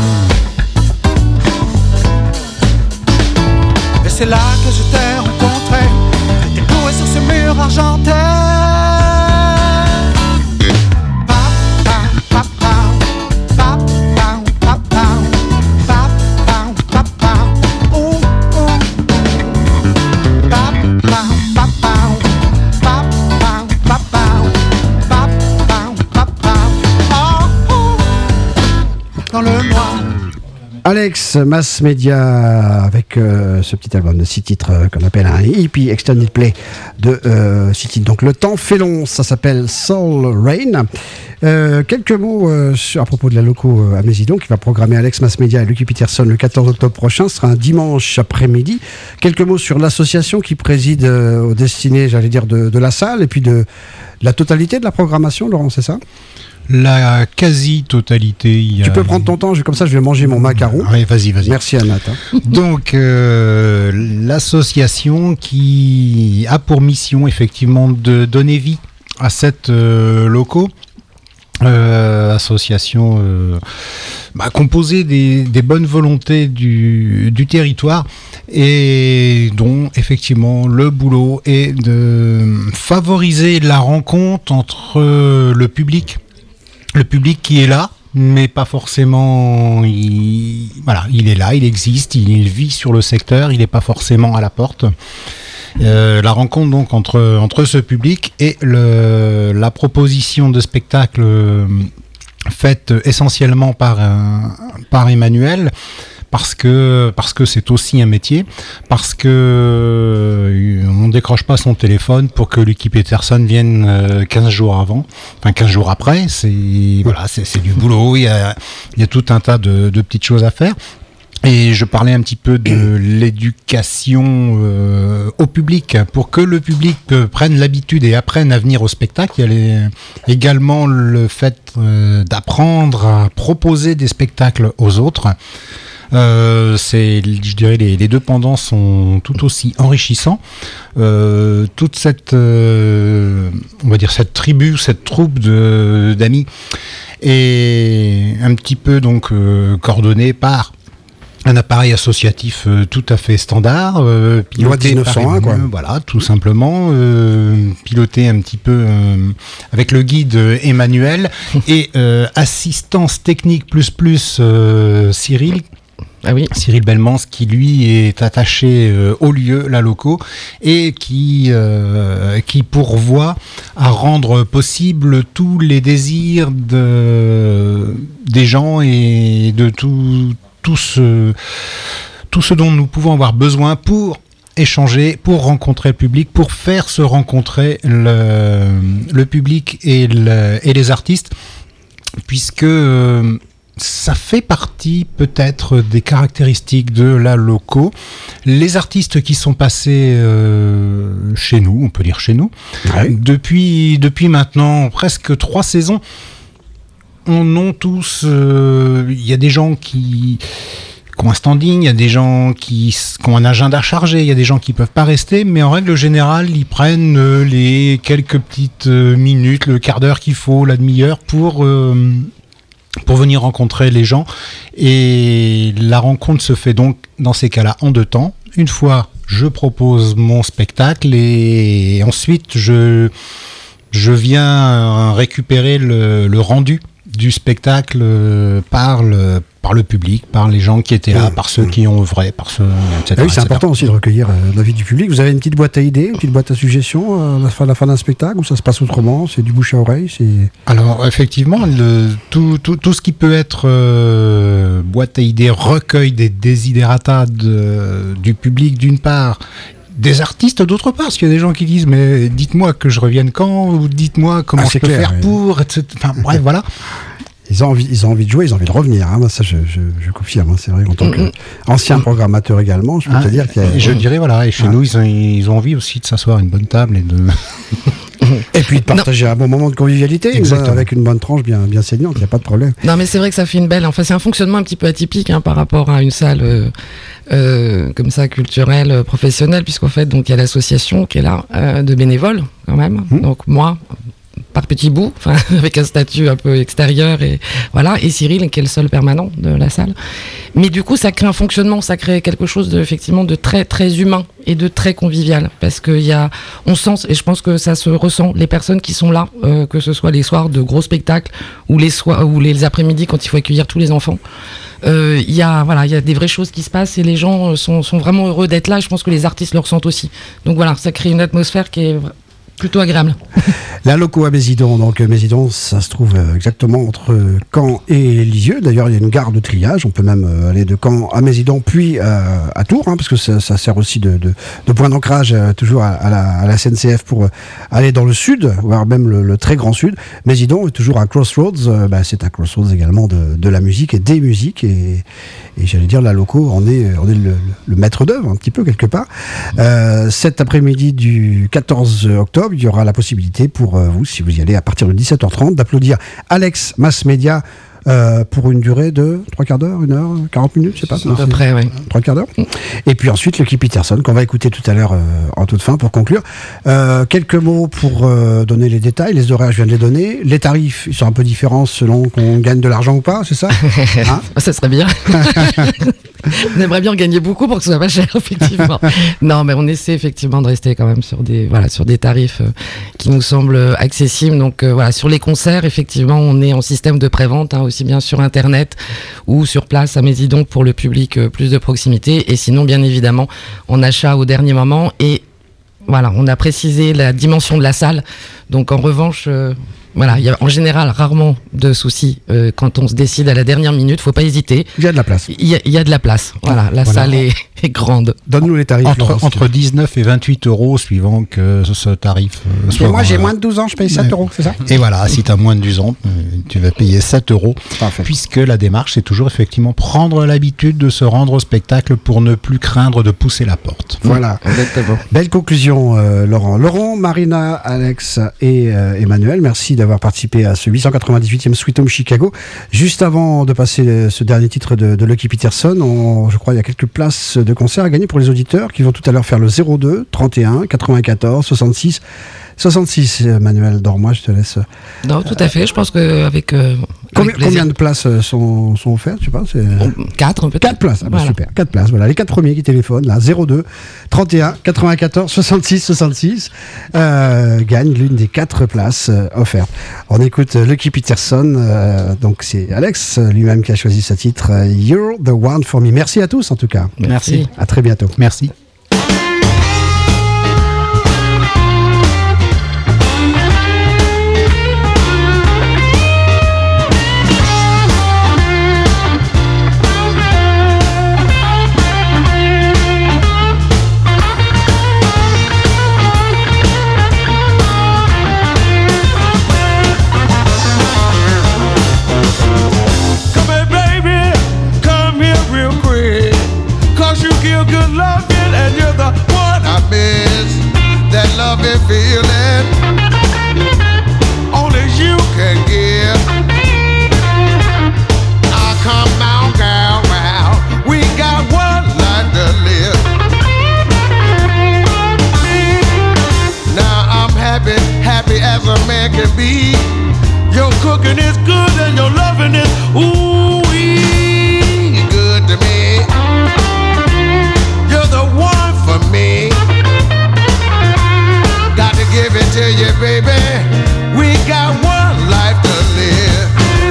Et c'est là que je t'ai rencontré. T'étais cloué sur ce mur argenté. Dans le noir. Alex, Mass Media, avec ce petit album de 6 titres qu'on appelle un EP Extended Play de 6 titres. Donc le temps fait long, ça s'appelle Soul Rain. Quelques mots à propos de la loco à Mésidon qui va programmer Alex, Mass Media et Lucky Peterson le 14 octobre prochain. Ce sera un dimanche après-midi. Quelques mots sur l'association qui préside aux destinées, j'allais dire, de la salle et puis de la totalité de la programmation, Laurent, c'est ça ? La quasi-totalité. Tu peux prendre ton temps, comme ça je vais manger mon macaron. Allez, vas-y. Merci Anat. Donc, l'association qui a pour mission effectivement de donner vie à cette loco. Association composée des bonnes volontés du territoire et dont effectivement le boulot est de favoriser la rencontre entre le public qui est là, mais pas forcément. Il est là, il existe, il vit sur le secteur, il n'est pas forcément à la porte. La rencontre donc entre ce public et la proposition de spectacle faite essentiellement par Emmanuel. Parce que c'est aussi un métier, parce que on décroche pas son téléphone pour que Lucky Peterson vienne 15 jours après. C'est du boulot, il y a tout un tas de petites choses à faire. Et je parlais un petit peu de l'éducation au public. Pour que le public prenne l'habitude et apprenne à venir au spectacle, il y a également le fait d'apprendre à proposer des spectacles aux autres. Je dirais, les deux pendants sont tout aussi enrichissants. Toute cette, on va dire, cette tribu, cette troupe d'amis est un petit peu donc coordonnée par un appareil associatif tout à fait standard, piloté Loi 1901, quoi. Voilà, tout simplement, piloté un petit peu avec le guide Emmanuel et assistance technique plus Cyril. Ah oui. Cyril Belmans, qui lui est attaché au lieu, la loco, et qui pourvoit à rendre possible tous les désirs des gens et de tout ce dont nous pouvons avoir besoin pour échanger, pour rencontrer le public, pour faire se rencontrer le public et les artistes, puisque ça fait partie peut-être des caractéristiques de la loco. Les artistes qui sont passés chez nous, on peut dire chez nous, ouais. depuis maintenant presque 3 saisons, on ont tous... Il y a des gens qui ont un standing, il y a des gens qui ont un agenda chargé, il y a des gens qui ne peuvent pas rester, mais en règle générale, ils prennent les quelques petites minutes, le quart d'heure qu'il faut, la demi-heure pour venir rencontrer les gens. Et la rencontre se fait donc dans ces cas-là en 2 temps. Une fois, je propose mon spectacle et ensuite je viens récupérer le rendu du spectacle par le public, par les gens qui étaient là, par ceux qui ont œuvré, par ceux, etc. Oui, c'est important aussi de recueillir l'avis du public. Vous avez une petite boîte à idées, une petite boîte à suggestions à la fin d'un spectacle, ou ça se passe autrement? C'est du bouche à oreille? Alors, effectivement, tout ce qui peut être boîte à idées, recueil des desiderata du public d'une part, des artistes d'autre part, parce qu'il y a des gens qui disent mais dites-moi que je revienne quand, ou dites-moi comment je peux faire pour, etc. Enfin bref, voilà. Ils ont envie de jouer, ils ont envie de revenir. Hein. Ça, je confirme. Hein. C'est vrai, en tant qu'ancien programmateur également, je peux te dire qu'il y a... Je dirais, voilà, et chez nous, ils ont envie aussi de s'asseoir à une bonne table et de... Et puis de partager un bon moment de convivialité, avec une bonne tranche bien saignante, il n'y a pas de problème. Non, mais c'est vrai que ça fait une belle... Enfin, c'est un fonctionnement un petit peu atypique par rapport à une salle comme ça, culturelle, professionnelle, puisqu'en fait, donc il y a l'association qui est là, de bénévoles, quand même. Donc moi... par petits bouts, avec un statut un peu extérieur, et voilà, et Cyril qui est le seul permanent de la salle. Mais du coup, ça crée un fonctionnement, ça crée quelque chose effectivement de très très humain et de très convivial, parce que on sent, et je pense que ça se ressent, les personnes qui sont là, que ce soit les soirs de gros spectacles ou les après-midi quand il faut accueillir tous les enfants. Il y a des vraies choses qui se passent et les gens sont vraiment heureux d'être là. Et je pense que les artistes le ressentent aussi. Donc voilà, ça crée une atmosphère qui est plutôt agréable. La loco à Mésidon, donc Mésidon, ça se trouve exactement entre Caen et Lisieux. D'ailleurs, il y a une gare de triage. On peut même aller de Caen à Mésidon, puis à Tours, parce que ça sert aussi de point d'ancrage toujours à la SNCF pour aller dans le sud, voire même le très grand sud. Mésidon est toujours à Crossroads. C'est à Crossroads également de la musique et des musiques. Et j'allais dire, la loco, on est le maître d'œuvre, un petit peu, quelque part. Cet après-midi du 14 octobre, il y aura la possibilité pour vous, si vous y allez à partir de 17h30, d'applaudir Alex Mass Media pour une durée de 3/4 d'heure, 1 heure, 40 minutes, je sais pas. À peu près, oui. 3/4 d'heure. Et puis ensuite, le Clip Peterson, qu'on va écouter tout à l'heure en toute fin pour conclure. Quelques mots pour donner les détails. Les horaires, je viens de les donner. Les tarifs, ils sont un peu différents selon qu'on gagne de l'argent ou pas, c'est ça? Ça serait bien. On aimerait bien gagner beaucoup pour que ce soit pas cher, effectivement. Non, mais on essaie effectivement de rester quand même sur des tarifs qui nous semblent accessibles. Donc sur les concerts, effectivement, on est en système de prévente, aussi bien sur Internet ou sur place à Mésidon pour le public plus de proximité. Et sinon, bien évidemment, en achat au dernier moment. Et voilà, on a précisé la dimension de la salle. Donc en revanche... il y a en général rarement de soucis quand on se décide à la dernière minute. Faut pas hésiter. Il y a de la place. Il y a de la place. Voilà, la salle est est grande. Donne-nous les tarifs. Laurent, Entre 19 et 28 euros, suivant que ce tarif soit. Moi, j'ai moins de 12 ans, je paye 7 euros, c'est ça? Et voilà, si tu as moins de 12 ans, tu vas payer 7 euros. Parfait. Puisque la démarche, c'est toujours effectivement prendre l'habitude de se rendre au spectacle pour ne plus craindre de pousser la porte. Voilà. Exactement. Belle conclusion, Laurent. Laurent, Marina, Alex et Emmanuel, merci d'avoir participé à ce 898e Sweet Home Chicago. Juste avant de passer ce dernier titre de Lucky Peterson, je crois qu'il y a quelques places de concert à gagner pour les auditeurs qui vont tout à l'heure faire le 02 31 94 66 66. Manuel, Dormois, je te laisse. Non, tout à fait. Je pense qu'avec. Combien de places sont offertes? Je sais pas. 4 peut-être. 4 places. Ah bah Voilà. super. 4 places. Voilà. Les 4 premiers qui téléphonent, là, 02 31 94 66 66, gagnent l'une des 4 places offertes. On écoute Lucky Peterson. Donc c'est Alex lui-même qui a choisi ce titre. You're the one for me. Merci à tous en tout cas. Merci. À très bientôt. Merci. Come here, baby, come here real quick. 'Cause you give good loving and you're the one I miss. That loving feeling only you can give. Now come on, girl, round. We got one life to live. Now I'm happy, happy as a man can be. Your cooking is good and your loving is ooh-wee good to me. You're the one for me. Got to give it to you, baby. We got one life to live.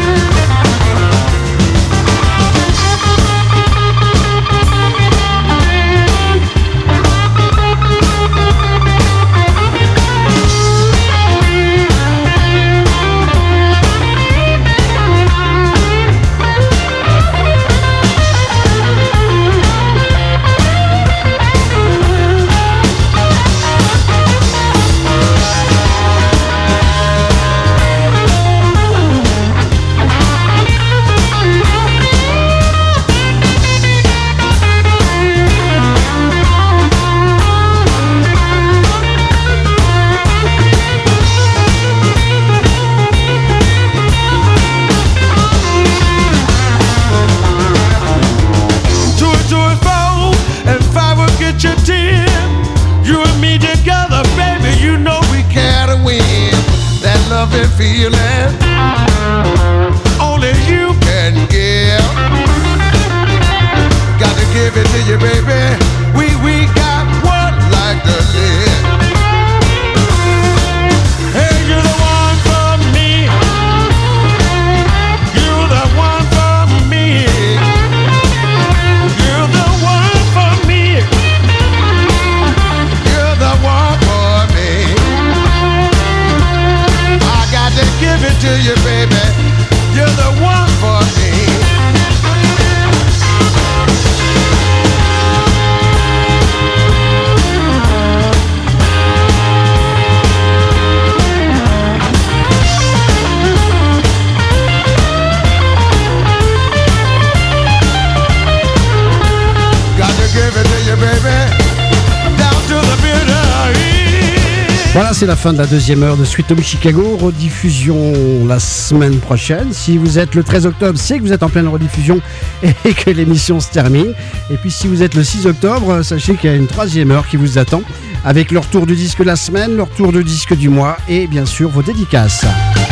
Loving feeling only you can give. Got to give it to you, baby. We got one life to live. Hey, you're the one for me. You're the one for me. You're the one for me. You're the one for me. Give it to you, baby. You're the one for me. Got to give it to you, baby. Down to the bitter end. Voilà, c'est la fin de la deuxième heure de Sweet Home Chicago. Rediffusion la semaine prochaine. Si vous êtes le 13 octobre, c'est que vous êtes en pleine rediffusion et que l'émission se termine. Et puis si vous êtes le 6 octobre, sachez qu'il y a une troisième heure qui vous attend avec leur tour du disque de la semaine, leur tour de disque du mois et bien sûr vos dédicaces.